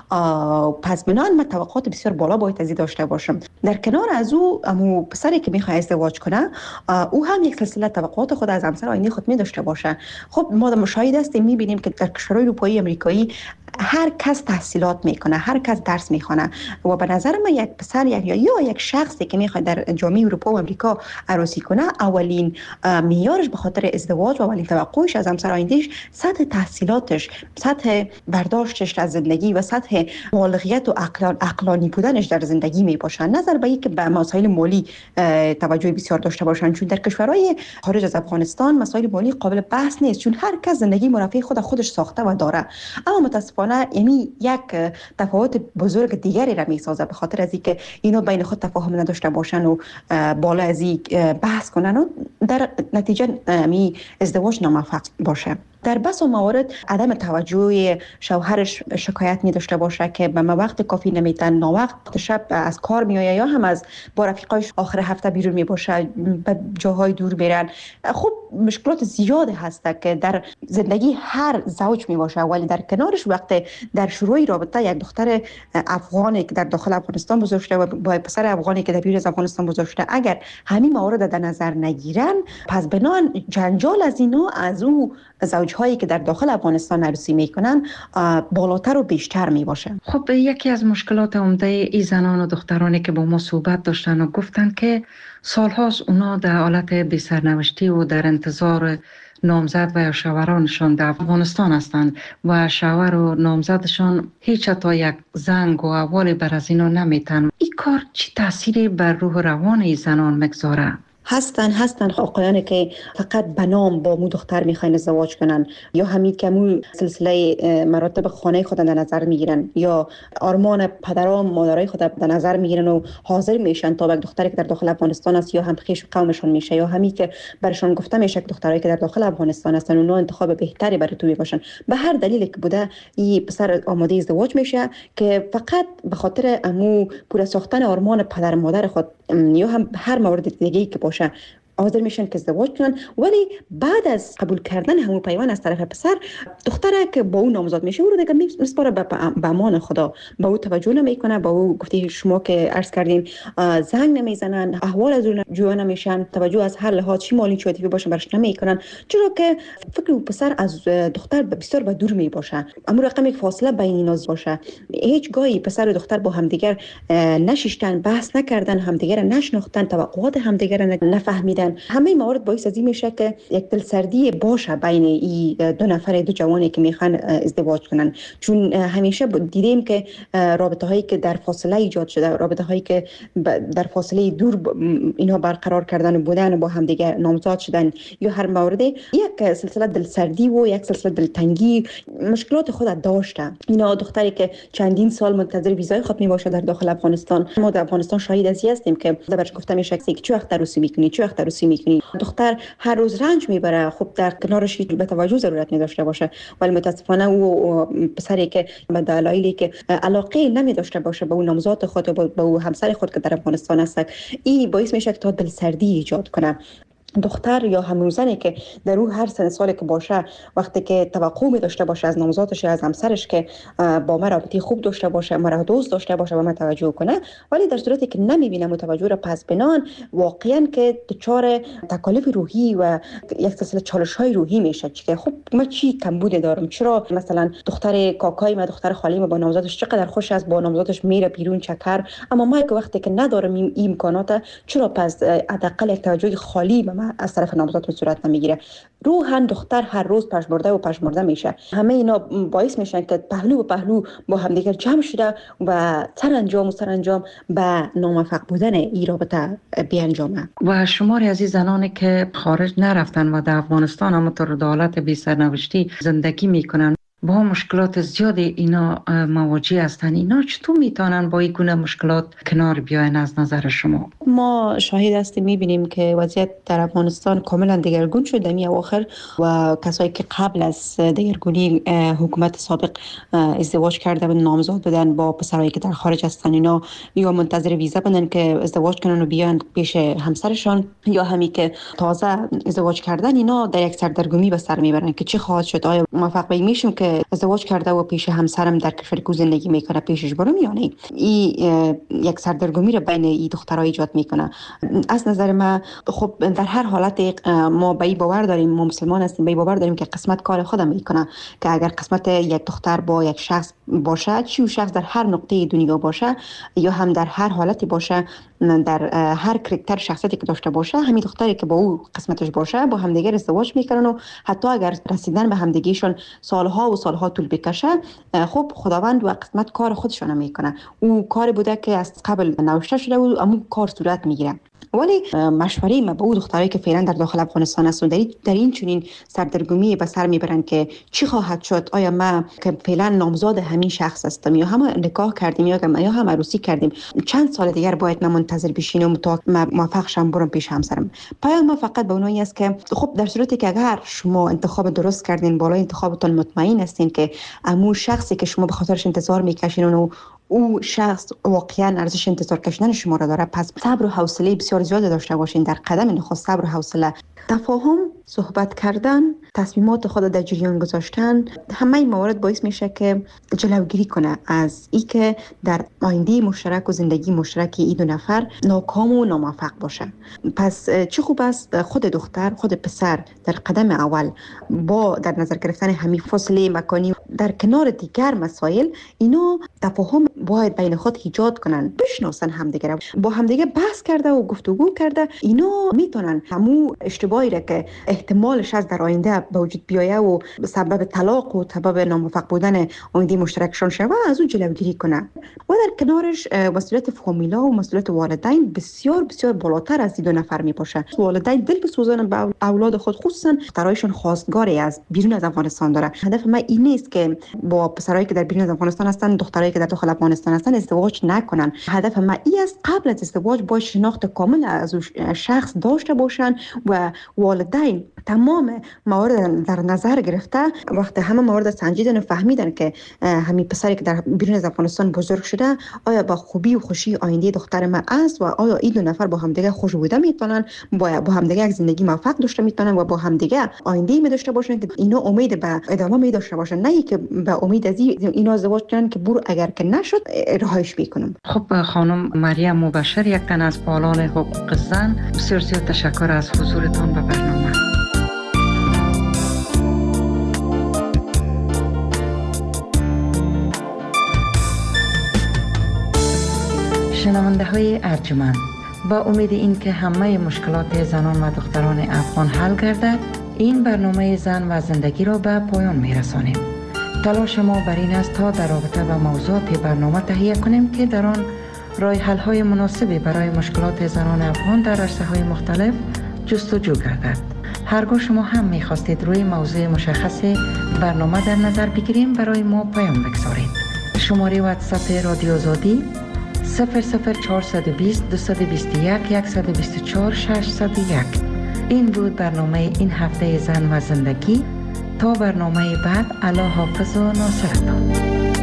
پس بنان من توقعات بسیار بالا باید ازی داشته باشم. در کنار از او امو پسری که میخواد ازدواج کنه، او هم یک سلسله توقعات خود از همسر آینده خود می داشته باشه. خب ما مشاهده هستیم، میبینیم که در کشورهای اروپایی، آمریکایی هر کس تحصیلات میکنه، هر کس درس میخونه و به نظر من یک پسر یک یا, یا یک شخصی که میخواد در جامعه اروپا و امریکا عروسی کنه، اولین معیارش به خاطر ازدواج و اولین توقعش از همسر آیندهش سطح تحصیلاتش، سطح برداشتش از زندگی و سطح بالغیت و عقلان عقلانی بودنش در زندگی می باشن. نظر به اینکه به مسائل مالی توجه بسیار داشته باشن، چون در کشورهای خارج از افغانستان مسائل مالی قابل بحث نیست، چون هر کس زندگی مرفه خود خودش ساخته و داره. اما متاسفانه یعنی یک تفاوت بزرگ دیگری را میسازه به خاطر از اینکه اینا بین خود تفاهم نداشته باشن و بالا از این بحث کنن و در نتیجه می ازدواج ناموفق باشه. در بس و موارد عدم توجه شوهرش شکایت می داشته باشه که به وقت کافی نمیتن، ناوقت شب از کار میآید یا هم از با رفیقایش آخر هفته بیرون می باشه، به جاهای دور میرن. خب مشکلات زیاده هست که در زندگی هر زوج می باشه، ولی در کنارش وقت در شروع رابطه یک دختر افغانی که در داخل افغانستان بزرگ شده و با پسر افغانی که در بیرون از افغانستان بزرگ شده، اگر همین موارد در نظر نگیرن، پس بنان جنجال از اینا از او زوج هایی که در داخل افغانستان عروسی میکنن بالاتر و بیشتر می باشه. خب یکی از مشکلات عمده ای زنان و دخترانی که با ما صحبت داشتن و گفتن که سالهاست اونا در حالت بی سرنوشتی و در انتظار نامزد و یا شوهرانشان در افغانستان هستند و شوهر و نامزدشان هیچ تا یک زنگ و احوالی بر از اینا نمیتن. این کار چی تأثیری بر روح روان ای زنان مگذاره؟ هستن هستن آقایانی که فقط به نام با مو دختر میخواین ازدواج کنن، یا همین که مو سلسله مراتب خانه خود در نظر میگیرن، یا آرمان پدران مادرای خود در نظر میگیرن و حاضر میشن تا یک دختری که در داخل افغانستان است یا هم خویش قومشون میشه، یا همین که برشون گفته میشه که دخترایی که در داخل افغانستان هستن اونها انتخاب بهتری برای تو میباشن. به هر دلیلی که بوده این پسر آماده ازدواج میشه که فقط به خاطر امو پورا ساختن آرمان پدر مادر خود یا هم هر مورد دیگه‌ای که باشه حاضر میشن که ازدواج کنن. ولی بعد از قبول کردن همون پیوند از طرف پسر، دختره که با اون نامزد میشه او رو دیگه میسپاره به امان خدا، با او توجه نمیکنه، با او گفته شما که عرض کردین زنگ نمیزنن، احوال از اون جویا نمیشن، توجه از هر لحاظ چی مالی چی عاطفی باشه برش نمیکنن، چرا که فکر پسر از دختر بسیار به دور می باشه، اما رقم فاصله بین اینا باشه. هیچ گاهی پسر و دختر با همدیگر نشیشتن، بحث نکردن، همدیگر نشناختن، توقعات همدیگر نفهمیدن. همه موارد باعث از این میشه که یک دلسردی باشه بین این دو نفر دو جوانی که میخوان ازدواج کنن، چون همیشه دیدیم که رابطه هایی که در فاصله ایجاد شده، رابطه هایی که در فاصله دور اینها برقرار کردن بودن و با هم دیگه نامزد شدن، یا هر مورد یک سلسله دلسردی و یک سلسله دلتنگی مشکلات خود داشته. اینا دختری که چندین سال منتظر ویزای خود می باشه در داخل افغانستان، ما در افغانستان شاهد از هستیم که برش گفته میشه که چه وقت عروسی میکنی، چه وقت عروسی میکنی. دختر هر روز رنج میبره، خب در کنارش به توجه ضرورت نداشته باشه، ولی متاسفانه او پسری که به دلایلی که علاقه نمی داشته باشه به اون نامزد خود و به اون همسر خود که در افغانستان هست، این باعث میشه که تا دلسردی ایجاد کنه. دختر یا هموزنی که در او هر سن سالی که باشه، وقتی که توقع می داشته باشه از نامزدش از همسرش که با من رابطه خوب داشته باشه، مرا دوست داشته باشه، به من توجه کنه، ولی در صورتی که نمیبینه متوجه را، پس بنان واقعا که دچار تکالیف روحی و یک سلسله چالش های روحی میشه که خب من چی کمبود دارم، چرا مثلا دختر کاکای من، دختر خالی من با نامزدش چقدر خوش است، با نامزدش میره بیرون چکر، اما ما که وقتی که ندارم این امکانات، چرا پس حداقل یک توجه خالی به از طرف نامزد صورت نمیگیره. روحاً دختر هر روز پژمرده و پژمرده میشه. همه اینا باعث میشن که پهلو و پهلو با همدیگر جمع شده و سرانجام و سرانجام به ناموفق بودن این رابطه بیانجامه. و شماری از این زنانی که خارج نرفتن و در افغانستان هم در حالت بی سرنوشتی زندگی میکنن، با مشکلات زیادی اینا مواجه هستن، اینا چطور میتونن با این گونه مشکلات کنار بیاین از نظر شما؟ ما شاهد هستیم، میبینیم که وضعیت در افغانستان کاملا دگرگون شد در اواخر و کسایی که قبل از دگرگونی حکومت سابق ازدواج کرده و نامزد بودن با پسرایی که در خارج هستن، اینا یا منتظر ویزا بودن که ازدواج کنن و بیان پیش همسرشان، یا همی که تازه ازدواج کردن، اینا در یک سردرگمی به سر میبرن که چی خواهد شد، آیا موفق میشیم که ازدواج کرده و پیش همسرم در کشوری که زندگی میکنه پیشش برم یا نه. این یک سردرگمی را بین این دخترها ایجاد میکنه. از نظر من خب در هر حالت ما به این باور داریم، ما مسلمان هستیم، به این باور داریم که قسمت کار خودم میکنه، که اگر قسمت یک دختر با یک شخص باشه، چی و شخص در هر نقطه دنیا باشه یا هم در هر حالتی باشه، در هر کرکتر شخصیتی که داشته باشه، همین دختری که با او قسمتش باشه با همدیگه ازدواج میکنن و حتی اگر رسیدن به همدیگهشون سالها و سالها طول بکشه، خب خداوند و قسمت کار خودشون میکنه. او کاری بوده که از قبل نوشته شده و اون کار صورت میگیره. ولی مشوره ما به او دخترایی که فعلا در داخل افغانستان هستند در, در این چنین سردرگمی به سر میبرند که چی خواهد شد، آیا ما که فعلا نامزاد همین شخص هستم یا هم نکاح کردیم یا یا هم عروسی کردیم، چند سال دیگر باید من منتظر بشینم تا موفق شم برم پیش همسرم. پیام ما فقط به اونایی است که خب در صورتی که اگر شما انتخاب درست کردین، بالای انتخابتون مطمئن هستین که امو شخصی که شما به خاطرش انتظار میکشین و او شخص واقعا ارزش انتظار کشیدن شما را داره، پس صبر و حوصله بسیار زیاد داشته باشین. در قدم نخست صبر و حوصله، تفاهم، صحبت کردن، تصمیمات خود در جریان گذاشتن، همه این موارد باعث میشه که جلوگیری کنه از ای که در آینده مشترک و زندگی مشترک این دو نفر ناکام و ناموفق باشه. پس چه خوب است خود دختر، خود پسر در قدم اول با در نظر گرفتن همین فاصله مکانی در کنار دیگر مسائل، اینو تفاهم باید بین خود ایجاد کنن، بشناسن همدیگه، با همدیگه بحث کرده و گفتگو کرده، اینو میتونن همو اشتباهی را که احتمالش از در آینده به وجود بیایه و سبب طلاق و سبب ناموفق بودن آینده مشترکشان شوه از اون جلوگیری کنه. و در کنارش مسئولیت فامیلا و مسئولیت والدین بسیار بسیار بالاتر از این دو نفر می باشه. والدین دل بسوزن به اولاد خود، خصوصا دخترایشون خواستگاری از بیرون از افغانستان داره. هدف من این نیست که با پسرایی که در بیرون از افغانستان هستن، دخترایی که در داخل افغانستان هستن ازدواج نکنن. هدف من این است قبل از ازدواج با شناخت کامل از شخص داشته باشن و والدین تمام موارد در نظر گرفته، وقت همه موارد سنجیدن و فهمیدن که همین پسری که در بیرون از افغانستان بزرگ شده آیا با خوبی و خوشی آینده دختر من است و آیا این دو نفر با همدیگه خوش بوده میتونن، با با همدیگه یک زندگی موفق داشته میتونن و با همدیگه آینده می داشته باشن که اینا امید به ادامه می داشته باشن، نه که به امید از اینا ازدواج کنن که برو اگر که نشد رهایش میکنم. خب خانم مریم مبشر، یک تن از فعالان حقوق زن، بسیار زیاد تشکر از حضورتان به برنامه. شنونده های ارجمند، با امید این که همه مشکلات زنان و دختران افغان حل گردد، این برنامه زن و زندگی را به پایان می رسانیم. تلاش ما بر این است تا در رابطه با موضوعات برنامه تهیه کنیم که در آن راه حل های مناسبی برای مشکلات زنان افغان در عرصه های مختلف جستجو گردد. هرگاه شما هم می خواستید روی موضوع مشخص برنامه در نظر بگیریم، برای ما پیام بگذارید. شماره واتساپ رادیو آزادی صفر صفر چهارصد و بیست دویست و بیست و یک صد و بیست و چهار ششصد و یک. این بود برنامه این هفته زن و زندگی. تا برنامه بعد، الله حافظ و ناصرتان.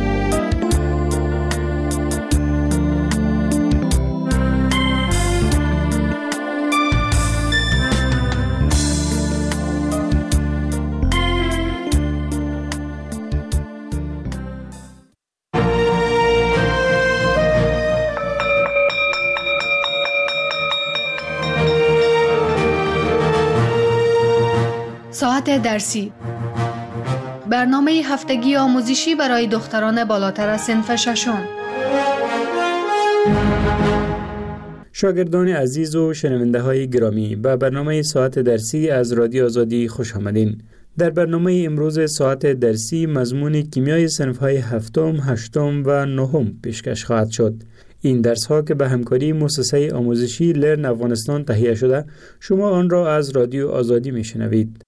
ساعت درسی، برنامه هفتگی آموزشی برای دختران بالاتر از صنف ششم. شاگردان عزیز و شنونده های گرامی، به برنامه ساعت درسی از رادیو آزادی خوش آمدین. در برنامه امروز ساعت درسی مضمون کیمیای صنف های هفتم، هشتم و نهم پیشکش خواهد شد. این درس ها که به همکاری مؤسسه آموزشی لرن افغانستان تهیه شده، شما آن را از رادیو آزادی میشنوید.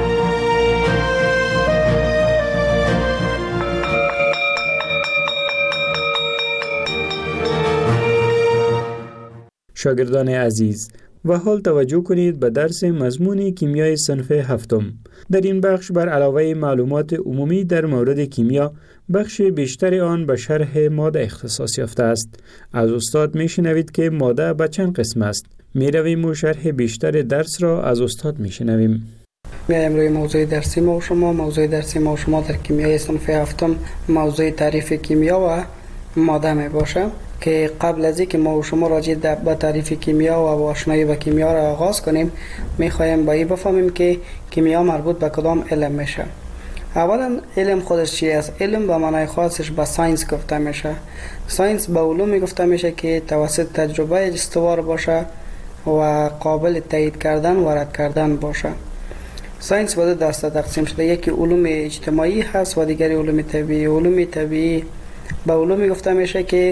شاگردان عزیز، و حال توجه کنید به درس مضمون کیمیای صنف هفتم. در این بخش بر علاوه معلومات عمومی در مورد کیمیا، بخش بیشتر آن به شرح ماده اختصاص یافته است. از استاد میشنوید که ماده به چند قسم است. میرویم و شرح بیشتر درس را از استاد میشنویم. میایم روی موضوع درسی ما و شما. موضوع درسی ما و شما در کیمیای صنف هفتم موضوع تعریف کیمیا و ماده می باشه که قبل از اینکه ما و شما راجع به تعریف کیمیا و آشنایی با کیمیا را آغاز کنیم میخوایم با این بفهمیم که کیمیا مربوط به کدام علم میشه. اولا علم خودش چی است؟ علم به معنای خاصش به ساینس گفته میشه. ساینس به علومی گفته میشه که توسط تجربه استوار باشه و قابل تایید کردن و رد کردن باشه. ساینس به دو دسته تقسیم شده، یکی علوم اجتماعی هست و دیگری علوم طبیعی. علوم طبیعی به علومی گفته میشه که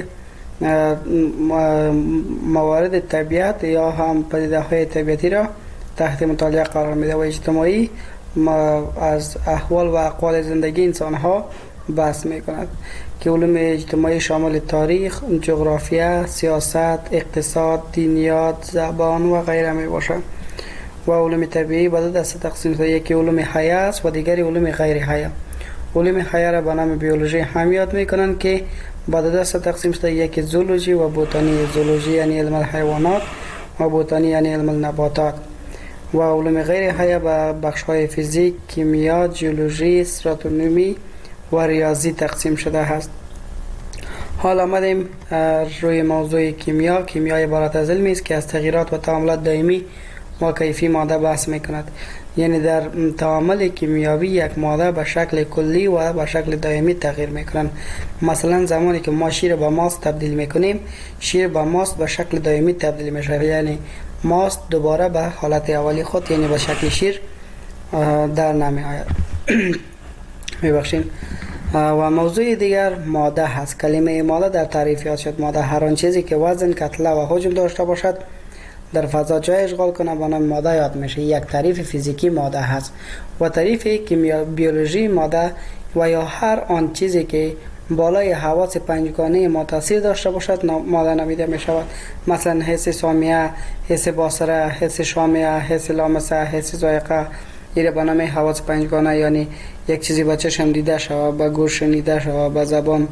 موارد طبیعت یا هم پدیده های طبیعتی را تحت مطالعه قرار میده و اجتماعی ما از احوال و اقوال زندگی انسان ها بحث می کند که علوم اجتماعی شامل تاریخ، جغرافیا، سیاست، اقتصاد، دینیات، زبان و غیره می باشد. و علوم طبیعی به دو دسته تقسیم شده، یکی علوم حیه است و دیگری علوم غیر حیه. علوم حیه را به نام بیولوژی هم یاد می کنند که به دو دسته تقسیم شده، یکی زولوژی و بوتانی. زولوژی یعنی علم الحیوانات و بوتانی یعنی علم النباتات. و علوم غیر حیه به بخش‌های فیزیک، کیمیا، جیولوژی، استراتومی و ریاضی تقسیم شده است. حال آمدیم روی موضوع کیمیا. کیمیا عبارت از علمی است که از تغییرات و تعاملات دائمی و کیفی ماده بحث می‌کند. یعنی در تعامل کیمیایی یک ماده به شکل کلی و به شکل دائمی تغییر می‌کند. مثلا زمانی که ما شیر به ماست تبدیل می‌کنیم، شیر به ماست به شکل دائمی تبدیل میشه، یعنی ماست دوباره به حالت اولی خود یعنی به شکل شیر در نمی آید. میبخشین. و موضوع دیگر ماده هست. کلمه ماده در تعریف یاد شد. ماده هر آن چیزی که وزن، کتله و حجم داشته باشد در فضا جای اشغال کنه به نام ماده یاد میشه. یک تعریف فیزیکی ماده هست و تعریف کیمیا بیولوژی ماده و یا هر آن چیزی که بالای حواس پنجگانه ما تاثیر داشته باشد ماده نامیده می شود. مثلا حس سامیه، حس بصره، حس شامه، حس لامسه، حس ذائقه، این به نام حواس پنجگانه، یعنی یک چیزی با چشم دیده شود، با گوش شنیده شود، با زبان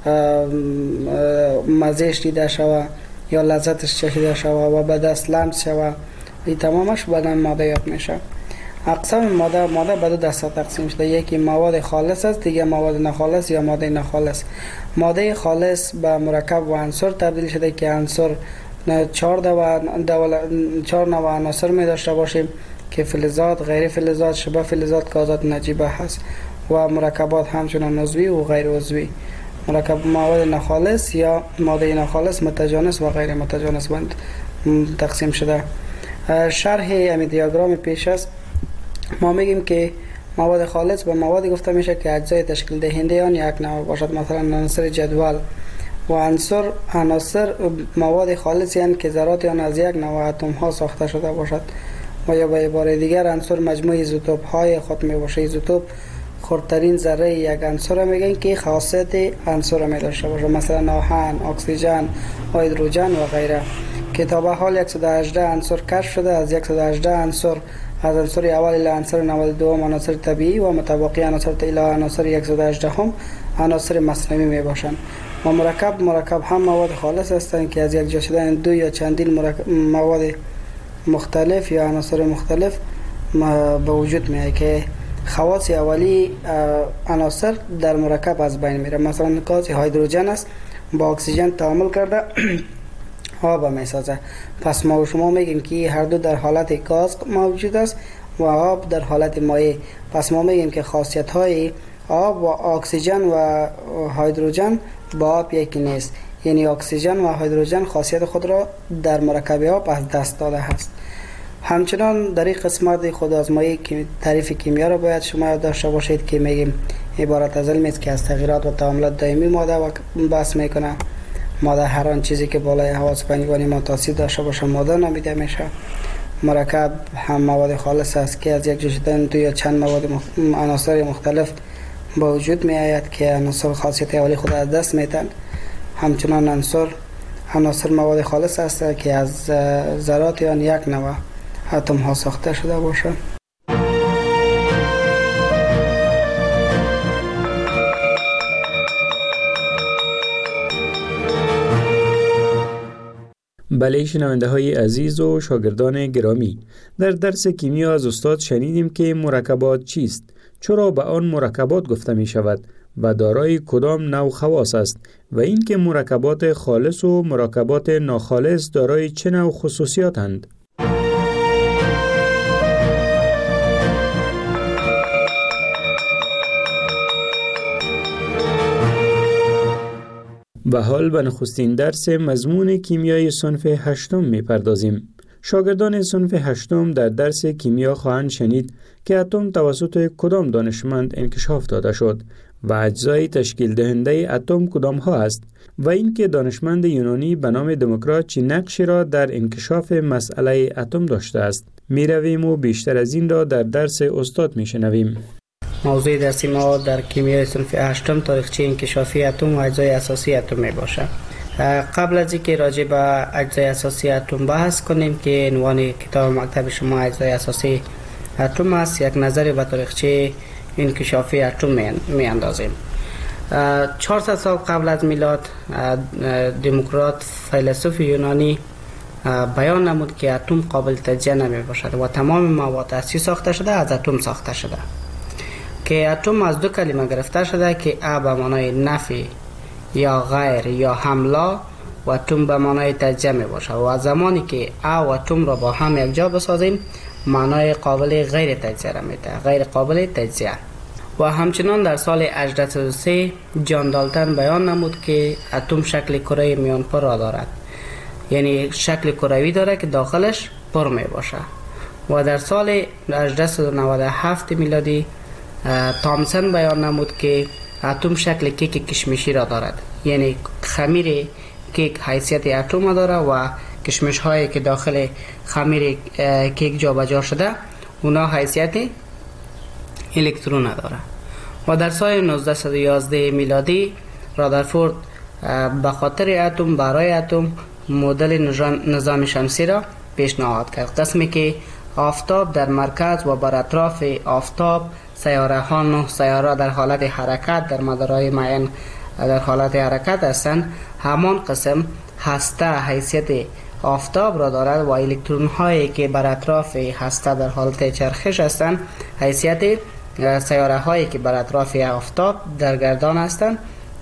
مزهش دیده شود یا لذتش چشیده شود و به دست لمس شود، این تمامش به نام ماده یاد میشه. اقسام ماده ماده به دو دسته تقسیم شده، یکی مواد خالص است، دیگه مواد ناخالص یا ماده ناخالص. ماده خالص به مرکب و عنصر تبدیل شده که عنصر چهار و چهار نوع عناصر می داشته باشیم که فلزات، غیر فلزات، شبه فلزات، گازات نجیبه هست و مرکبات همچنان عضوی و غیر عضوی. مرکب مواد ناخالص یا ماده ناخالص متجانس و غیر متجانس بند تقسیم شده. شرح امی دیاگرام پیش است. ما میگیم که مواد خالص به موادی گفته میشه که اجزای تشکیل دهنده آن یک نوع باشد، مثلا عناصر جدول. و عناصر عناصر مواد خالصی هستند که ذرات آن از یک نوع اتم ها ساخته شده باشد. و یا به عباره دیگر عنصر مجموعه ایزوتوپ های خود می باشه. ایزوتوپ خردترین ذره یک عنصر میگن که خاصیت عنصر می داشته باشه، مثلا آهن، اکسیژن، هیدروژن و غیره. که تا به حال صد و هجده عنصر کشف شده. از صد و هجده عنصر از عنصر اول الی عنصر نود و دو عناصر طبیعی و متبقی عناصر الی عناصر صد و هجده هم عناصر مصنوعی می باشند. و مرکب مرکب هم مواد خالص هستند که از یک جا شدن دو یا چندین مواد مختلف یا عناصر مختلف به وجود میاد که خواص اولی عناصر در مرکب از بین میره. مثلا گاز هیدروژن است، با اکسیژن تعامل کرده آب میسازه. پس ما و شما میگیم که هر دو در حالت گاز موجود است و آب در حالت مایع. پس ما میگیم که خاصیت های آب و اکسیژن و هیدروژن با آب یکی نیست، یعنی اکسیژن و هیدروژن خاصیت خود را در مرکب آب از دست داده است. همچنان در این قسمت خود آزمایی که تعریف کیمیا را باید شما یاد داشته باشید که میگیم عبارت از علمی است که از تغییرات و تعاملات دائمی ماده و بحث میکنه. ماده هر آن چیزی که بالای حواس پنجگانه ما تاثیر داشته باشه ماده نامیده میشه. مرکب هم مواد خالص است که از یک جا شدن دو یا چند مواد مخ... عناصر مختلف با وجود می آید که عناصر خاصیت اولی خود از دست میتن. همچنان عنصر عناصر مواد خالص است که از ذرات آن یک نوع اتم ها ساخته شده باشه. بله شنونده های عزیز و شاگردان گرامی، در درس کیمیا از استاد شنیدیم که مرکبات چیست، چرا به آن مرکبات گفته می شود و دارای کدام نوع خواص است و اینکه مرکبات خالص و مرکبات ناخالص دارای چه نوع خصوصیاتند. و حال به نخستین درس مضمون کیمیای صنف هشتم می پردازیم. شاگردان صنف هشتم در درس کیمیا خواهند شنید که اتم توسط کدام دانشمند انکشاف داده شد و اجزای تشکیل دهنده اتم کدام ها است و اینکه دانشمند یونانی به نام دموکرات چه نقشی را در انکشاف مسئله اتم داشته است. می رویم و بیشتر از این را در درس استاد می شنویم. موضوع درسی ما در کیمیای صنف هشتم تاریخچه انکشافی اتم و اجزای اساسی اتم می باشد. قبل از اینکه راجع به اجزای اساسی اتم بحث کنیم که عنوان کتاب مکتب شما اجزای اساسی اتم است، یک نظر به تاریخچه انکشافی اتم می اندازیم. چهارصد سال قبل از میلاد دموکرات فیلسوف یونانی بیان نمود که اتم قابل تجزیه نمی باشد و تمام مواد اصلی ساخته شده از اتم ساخته شده، که اتم از دو کلمه گرفته شده که ا به معنای نفی یا غیر یا حمله و اتم به معنای تجزیه می باشد و زمانی که ا و اتم را با هم یک جا بسازیم معنای قابل غیر تجزیه را می ده، غیر قابل تجزیه. و همچنان در سال هجده صد و سه جان دالتن بیان نمود که اتم شکل کره میانپر را دارد، یعنی شکل کروی داره که داخلش پر می باشه. و در سال هجده صد و نود و هفت میلادی تامسون بیان نمود که اتم شکل کیک کشمشی را دارد، یعنی خمیر کیک حیثیت اتم داره و کشمش هایی که داخل خمیر کیک جا بجا شده اونا حیثیت الکترون داره. و در سال نوزده صد و یازده میلادی رادرفورد به خاطر اتم برای اتم مدل نظام شمسی را پیشنهاد کرد، قسمی که آفتاب در مرکز و بر اطراف آفتاب سیاره ها نه سیاره در حالت حرکت در مدارهای معین در حالت حرکت هستند. همان قسم هسته حیثیت آفتاب را دارد و الکترون هایی که بر اطراف هسته در حالت چرخش هستند حیثیت سیاره هایی که بر اطراف آفتاب در گردان هستند.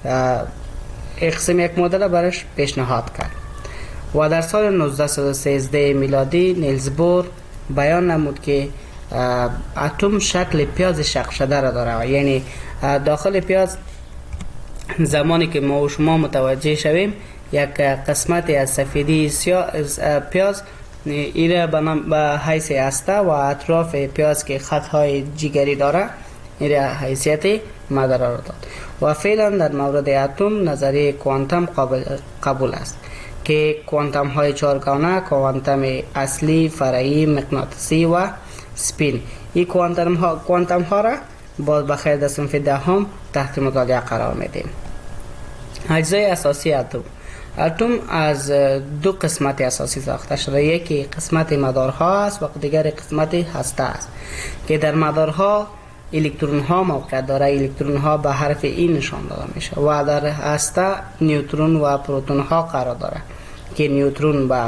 قسم یک مدل برش پیشنهاد کرد. و در سال نوزده صد و سیزده میلادی نیلز بور بیان نمود که اتم شکل پیاز شق شده را داره، یعنی داخل پیاز زمانی که ما و شما متوجه شویم یک قسمت از سفیدی پیاز ایره به حیث هسته و اطراف پیاز که خطهای جگری داره ایره حیثیت مدار را داد. و فعلا در مورد اتم نظریه کوانتم قابل قبول است که کوانتم های چهارگانه، کوانتم اصلی، فرعی، مغناطیسی و سپین، این کوانتم ها کوانتم ها را باز بخیر در صنف دهم تحت مطالعه قرار میدیم. اجزای اساسی اتم. اتم از دو قسمت اساسی ساخته شده، یکی قسمت مدارها است و دیگر قسمت هسته است که در مدارها الکترون ها موقعیت داره. الکترون ها به حرف ای نشان داده میشه و در هسته نیوترون و پروتون ها قرار داره که نیوترون به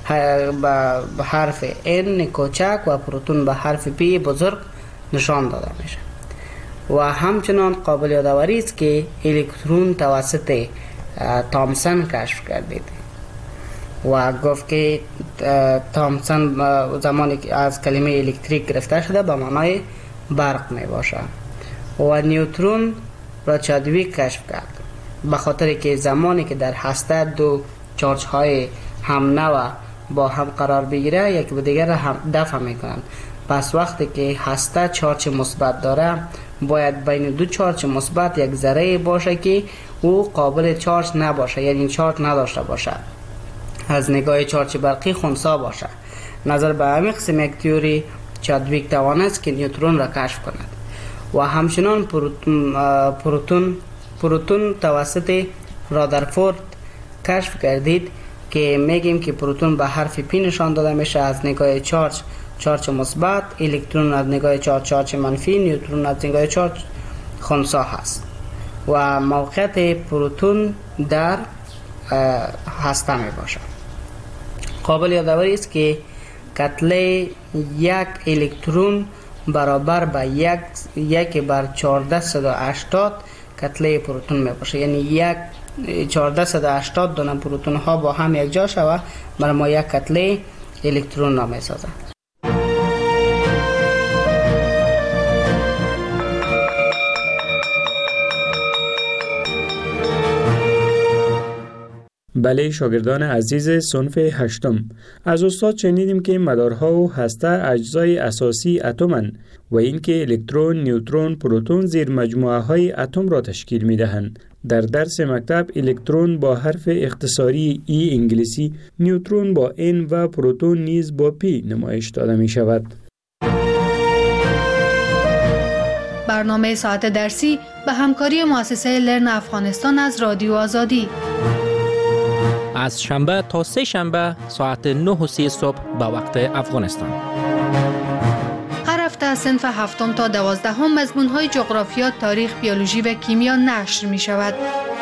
به حرف N کوچک و پروتون به حرف P بزرگ نشان داده میشه. و همچنان قابل یادآوری است که الکترون توسط تامسون کشف گردید و گفت که تامسون زمانی که از کلمه الکتریک گرفته شده به معنای برق می باشه. و نیوترون را چادویک کشف کرد به خاطر که زمانی که در هسته دو چارج های هم نوع با هم قرار بگیره یکی به دیگر هم دفع میکنند. پس وقتی که هسته چارج مثبت داره باید بین دو چارج مثبت یک ذره باشه که او قابل چارج نباشه، یعنی چارج نداشته باشه، از نگاه چارج برقی خنثی باشه. نظر به همین قسم یک تئوری چادویک توانست که نیوترون را کشف کند. و همچنان پروتون پروتون پروتون توسط رادرفورد کشف گردید که میگیم که پروتون به حرف پی نشان داده میشه از نگاه چارج چارج مثبت، الکترون از نگاه چارج چارج منفی، نیوترون از نگاه چارج خنثی هست. و موقعیت پروتون در هسته می باشد. قابل یادآوری است که کتله یک الکترون برابر به یک یک بر چهارده صد و هشتاد کتله پروتون می باشه. یعنی یک چهارده صد و هشتاد دانه پروتون ها با هم یک جا شوه برای ما یک کتله الکترون را می سازه. بله شاگردان عزیز صنف هشتم، از استاد شنیدیم که مدارها و هسته اجزای اساسی اتمند و اینکه الکترون، نیوترون، پروتون زیر مجموعه های اتم را تشکیل می دهند. در درس مکتب الکترون با حرف اختصاری ای انگلیسی، نیوترون با ان و پروتون نیز با پی نمایش داده می شود. برنامه ساعت درسی به همکاری مؤسسه لرن افغانستان از رادیو آزادی. از شنبه تا سه شنبه ساعت نه و سی صبح به وقت افغانستان. هر هفته صنف هفتم تا دوازدهم مضمون‌های جغرافیا، تاریخ، بیولوژی و کیمیا نشر می شود.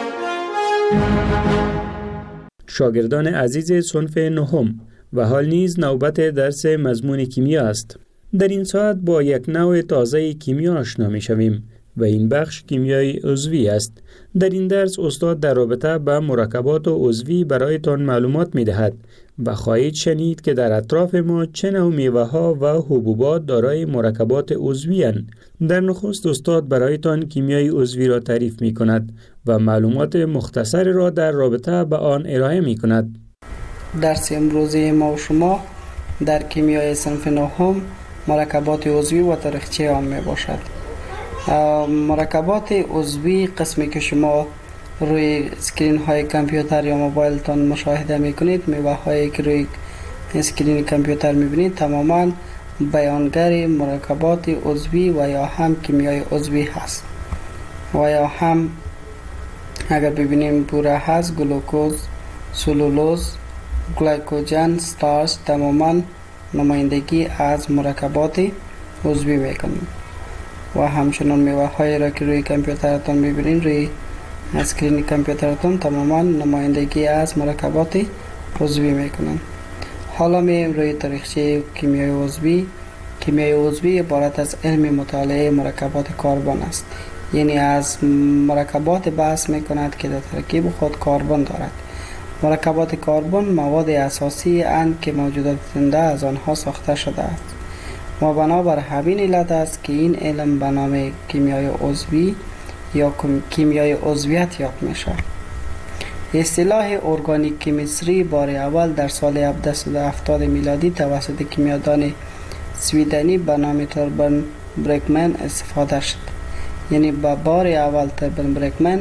شاگردان عزیز صنف نهم و حال نیز نوبت درس مضمون کیمیا است. در این ساعت با یک نوع تازه کیمیا آشنا می شویم و این بخش کیمیای عضوی است. در این درس استاد در رابطه با مرکبات عضوی برایتان معلومات می دهد و خواهید شنید که در اطراف ما چه نوع میوه ها و حبوبات دارای مرکبات عضوی اند. در نخست استاد برایتان کیمیای عضوی را تعریف می کند و معلومات مختصر را در رابطه با آن ارائه می کند. درس امروزی ما و شما در کیمیای صنف نهم مرکبات عضوی و تاریخچه آن می باشد. مرکبات عضوی قسمی که شما روی اسکرین های کامپیوتر یا موبایل تان مشاهده میکنید، میوه هایی که روی اسکرین کامپیوتر میبینید تماما بیانگر مرکبات عضوی و یا هم کیمیای عضوی هست و یا هم اگر ببینیم بوره هست، گلوکوز، سلولوز، گلیکوژن، ستارچ تماما نمایندگی از مرکبات عضوی میکنند. و همچنان میوه هایی را که روی کامپیوترتان میبینید روی اسکرین کامپیوترتان تماما نمایندگی از مرکبات عضوی میکنند. حالا میایم روی تاریخچه کیمیای عضوی. کیمیای عضوی عبارت از علم مطالعه مرکبات کربن است، یعنی از مرکبات بحث میکند که در ترکیب خود کربن دارد. مرکبات کربن مواد اساسی اند که موجودات زنده از آنها ساخته شده است و بنابر همین علت است که این علم به نام کیمیای عضوی یا کیمیای عضویت یاد می شود. اصطلاح ارگانیک کیمستری بار اول در سال هفتصد و هفتاد میلادی توسط کیمیادان سویدنی به نام توربن برکمن استفاده شد. یعنی با بار اول توربن برکمن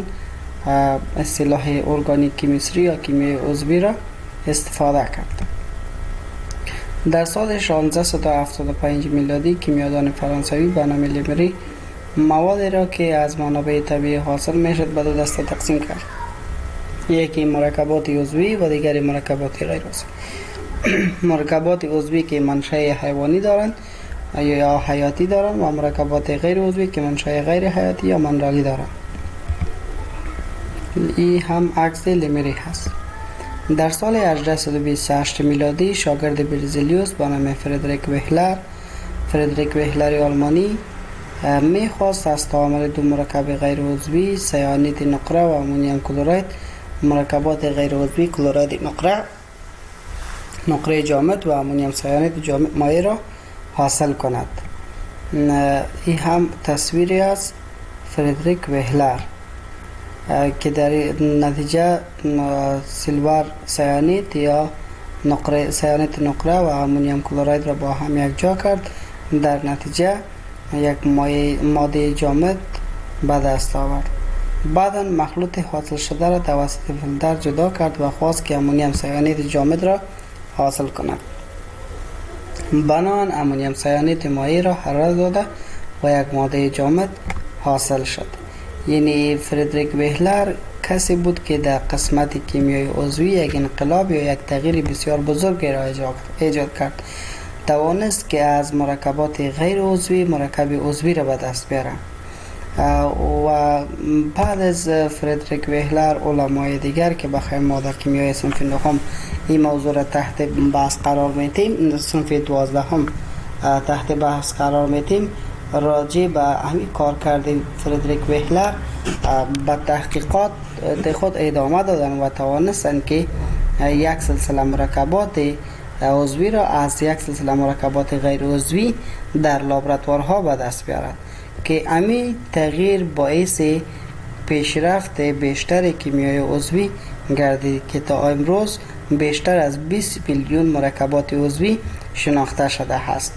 اصطلاح ارگانیک کیمستری یا کیمیای عضوی را استفاده کرد. در سال شانزده و هفتاد و پنج میلادی کیمیادان فرانسوی به نام لیمری مواد را که از منابع طبیعی حاصل میشد به دو دسته تقسیم کرد. یکی مرکبات عضوی و دیگری مرکبات غیر عضوی. مرکبات عضوی که منشأ حیوانی دارند یا حیاتی دارند و مرکبات غیر عضوی که منشأ غیر حیاتی یا منرالی دارند. این هم عکس لیمری هست. در سال هجده و بیست و هشت میلادی شاگرد برزیلیوس به نام فردریک وهلر فردریک وهلر آلمانی میخواست از تعامل دو مرکب غیر عضوی سیانید نقره و امونیم کلورید مرکبات غیر عضوی کلورید نقره نقره جامد و امونیم سیانید جامد مایع را حاصل کند. این هم تصویری از فردریک وهلر که در نتیجه سیلور سیانید یا نقره سیانید نقره و امونیم کلورید را با هم یک جا کرد. در نتیجه یک ماده جامد به دست آورد. بعدا مخلوط حاصل شده را توسط فیلتر جدا کرد و خواست که امونیم سیانید جامد را حاصل کند. بنابراین امونیم سیانید مایع را حرارت داده و یک ماده جامد حاصل شد. یعنی فردریک وهلر کسی بود که در قسمت کیمیای عضوی یک انقلاب یا یک تغییر بسیار بزرگ را ایجاد کرد. توانست که از مرکبات غیر عضوی مرکب عضوی را به دست بیاره. و بعد از فردریک وهلر علمای دیگر که بخوایم ما در کیمیای صنف نهم این موضوع را تحت بحث قرار میتیم، صنف دوازدهم تحت بحث قرار میتیم، راجع به همین کار کرده فردریک وهلر به تحقیقات خود ادامه دادن و توانستن که یک سلسله مرکبات عضوی را از یک سلسله مرکبات غیر عضوی در لابراتوارها به دست بیارند که همین تغییر باعث پیشرفت بیشتر کیمیای عضوی گردید که تا امروز بیشتر از بیست میلیون مرکبات عضوی شناخته شده است.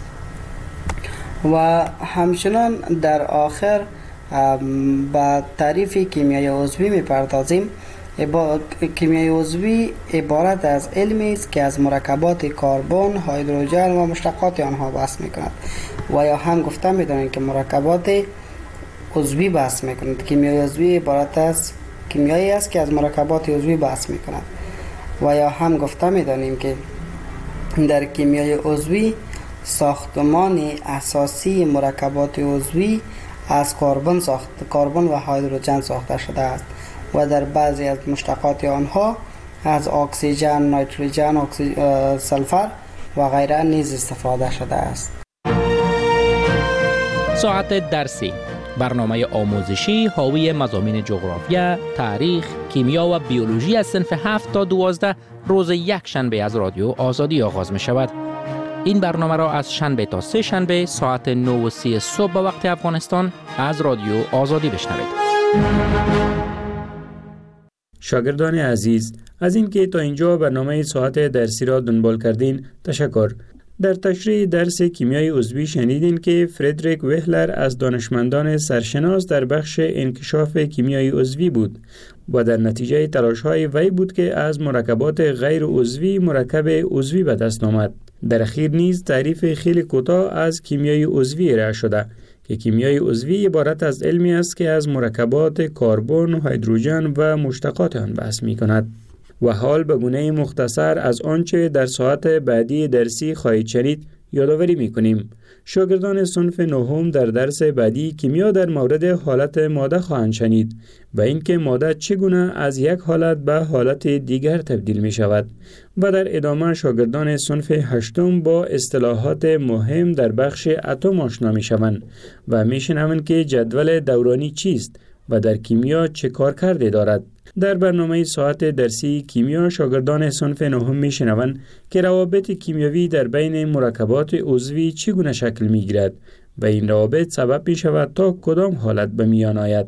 و همچنان در آخر با تعریف کیمیای عضوی میپردازیم. کیمیای عضوی عبارت از علمی است که از مرکبات کربن، هیدروژن و مشتقات آنها بحث میکند و یا هم گفته میدانیم که مرکبات عضوی بحث میکند. کیمیای عضوی عبارت از کیمیایی است که از مرکبات عضوی بحث میکند و یا هم گفته میدانیم که در کیمیای عضوی ساختمان اساسی مرکبات عضوی از کربن ساخت کربن و هیدروژن ساخته شده است و در بعضی از مشتقات آنها از اکسیژن، نیتروژن، اکسی... سلفر و غیره نیز استفاده شده است. ساعت درسی، برنامه آموزشی حاوی مضامین جغرافیا، تاریخ، کیمیا و بیولوژی از صنف هفت تا دوازده روز یک شنبه از رادیو آزادی آغاز می شود. این برنامه را از شنبه تا سه شنبه ساعت نه و سی صبح به وقت افغانستان از رادیو آزادی بشنوید. شاگردان عزیز، از اینکه تا اینجا برنامه ساعت درسی را دنبال کردین تشکر. در تشریح درس کیمیای عضوی شنیدین که فردریک وهلر از دانشمندان سرشناس در بخش انکشاف کیمیای عضوی بود و در نتیجه تلاش‌های وی بود که از مرکبات غیر عضوی مرکب عضوی به دست آمد. در اخیر نیز تعریف خیلی کوتاه از کیمیای عضوی ارائه شده که کیمیای عضوی عبارت از علمی است که از مرکبات کربن، هیدروژن و مشتقات آن بحث می‌کند. و حال به گونه مختصر از آنچه در ساعت بعدی درسی خواهید شنید یادآوری می‌کنیم. شاگردان صنف نهم در درس بعدی کیمیا در مورد حالت ماده خواهند شنید و اینکه ماده چگونه از یک حالت به حالت دیگر تبدیل می شود و در ادامه شاگردان صنف هشتم با اصطلاحات مهم در بخش اتم آشنا می شوند و می شنوند که جدول دورانی چیست و در کیمیا چه کارکردی دارد. در برنامه ساعت درسی کیمیا شاگردان صنف نهم می شنوند که روابط کیمیایی در بین مرکبات عضوی چگونه شکل می گیرد و این روابط سبب می شود تا کدام حالت به میان آید.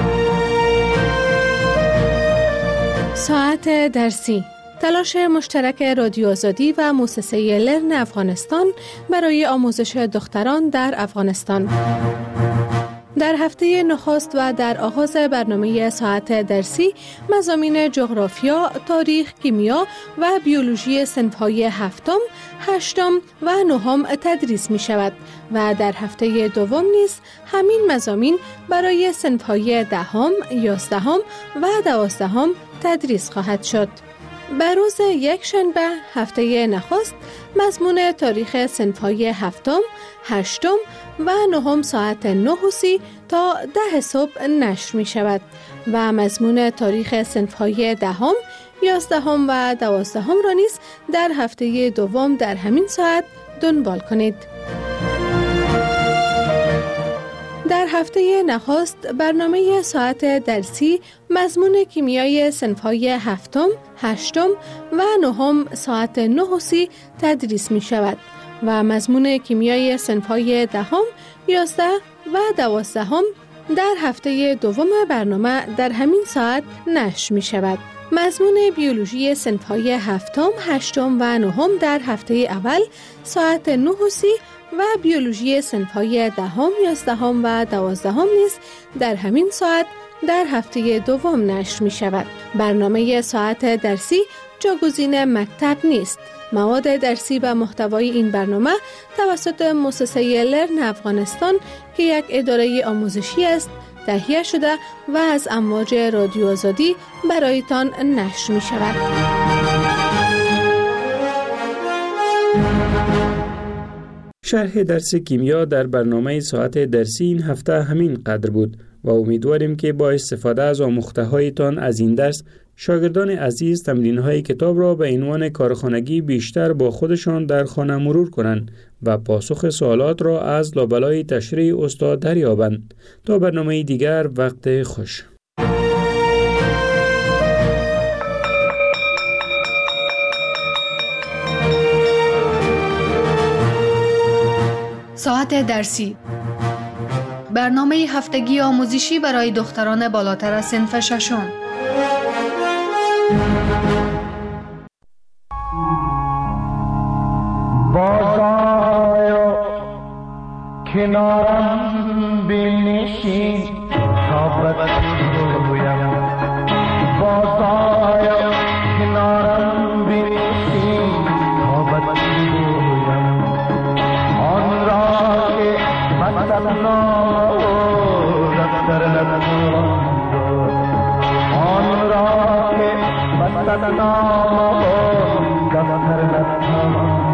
ساعت درسی، تلاش مشترک رادیو آزادی و مؤسسه لرن افغانستان برای آموزش دختران در افغانستان. در هفته نخست و در آغاز برنامه ساعت درسی مضامین جغرافیا، تاریخ، کیمیا و بیولوژی صنف‌های هفتم، هشتم و نهم تدریس می شود و در هفته دوم نیز همین مضامین برای صنف‌های دهم، یازدهم و دوازدهم تدریس خواهد شد. به روز یک شنبه هفته نخست مضمون تاریخ صنف‌های هفتم، هشتم و نهم ساعت نه و سی تا ده صبح نشر می شود و مضمون تاریخ صنف‌های دهم، یازدهم و دوازدهم را نیز در هفته دوم در همین ساعت دنبال کنید. در هفته نخست برنامه ساعت درسی مضمون کیمیای صنف‌های هفتم، هشتم و نهم ساعت نه و سی تدریس می شود و مضمون کیمیای صنف‌های دهم، یازده و دوازدهم در هفته دوم برنامه در همین ساعت نشر می شود. مضمون بیولوژی صنف‌های هفتم، هشتم و نهم در هفته اول ساعت نه و سی و بیولوژی صنف‌های دهم، یازدهم و دوازدهم نیز در همین ساعت در هفته دوم نشر می شود. برنامه ساعت درسی جاگزین مکتب نیست. مواد درسی و محتوای این برنامه توسط مؤسسه لرن افغانستان که یک اداره آموزشی است تهیه شده و از امواج رادیو آزادی برایتان نشر می شود. شرح درس کیمیا در برنامه ساعت درسی این هفته همین قدر بود. و امیدواریم که با استفاده از آموخته هایتان از این درس شاگردان عزیز تمرین های کتاب را به عنوان کارخانگی بیشتر با خودشان در خانه مرور کنند و پاسخ سوالات را از لابلای تشریح استاد دریابند. تا برنامه دیگر، وقت خوش. ساعت درسی، برنامه هفتگی آموزشی برای دختران بالاتر از صنف ششم. بازآیا کنارم بنشین تا بگویم، بازآیا کنارم بنشین تا بگویم آن را که مثلا دفتر نتوان آن را که مثلا دفتر نتوان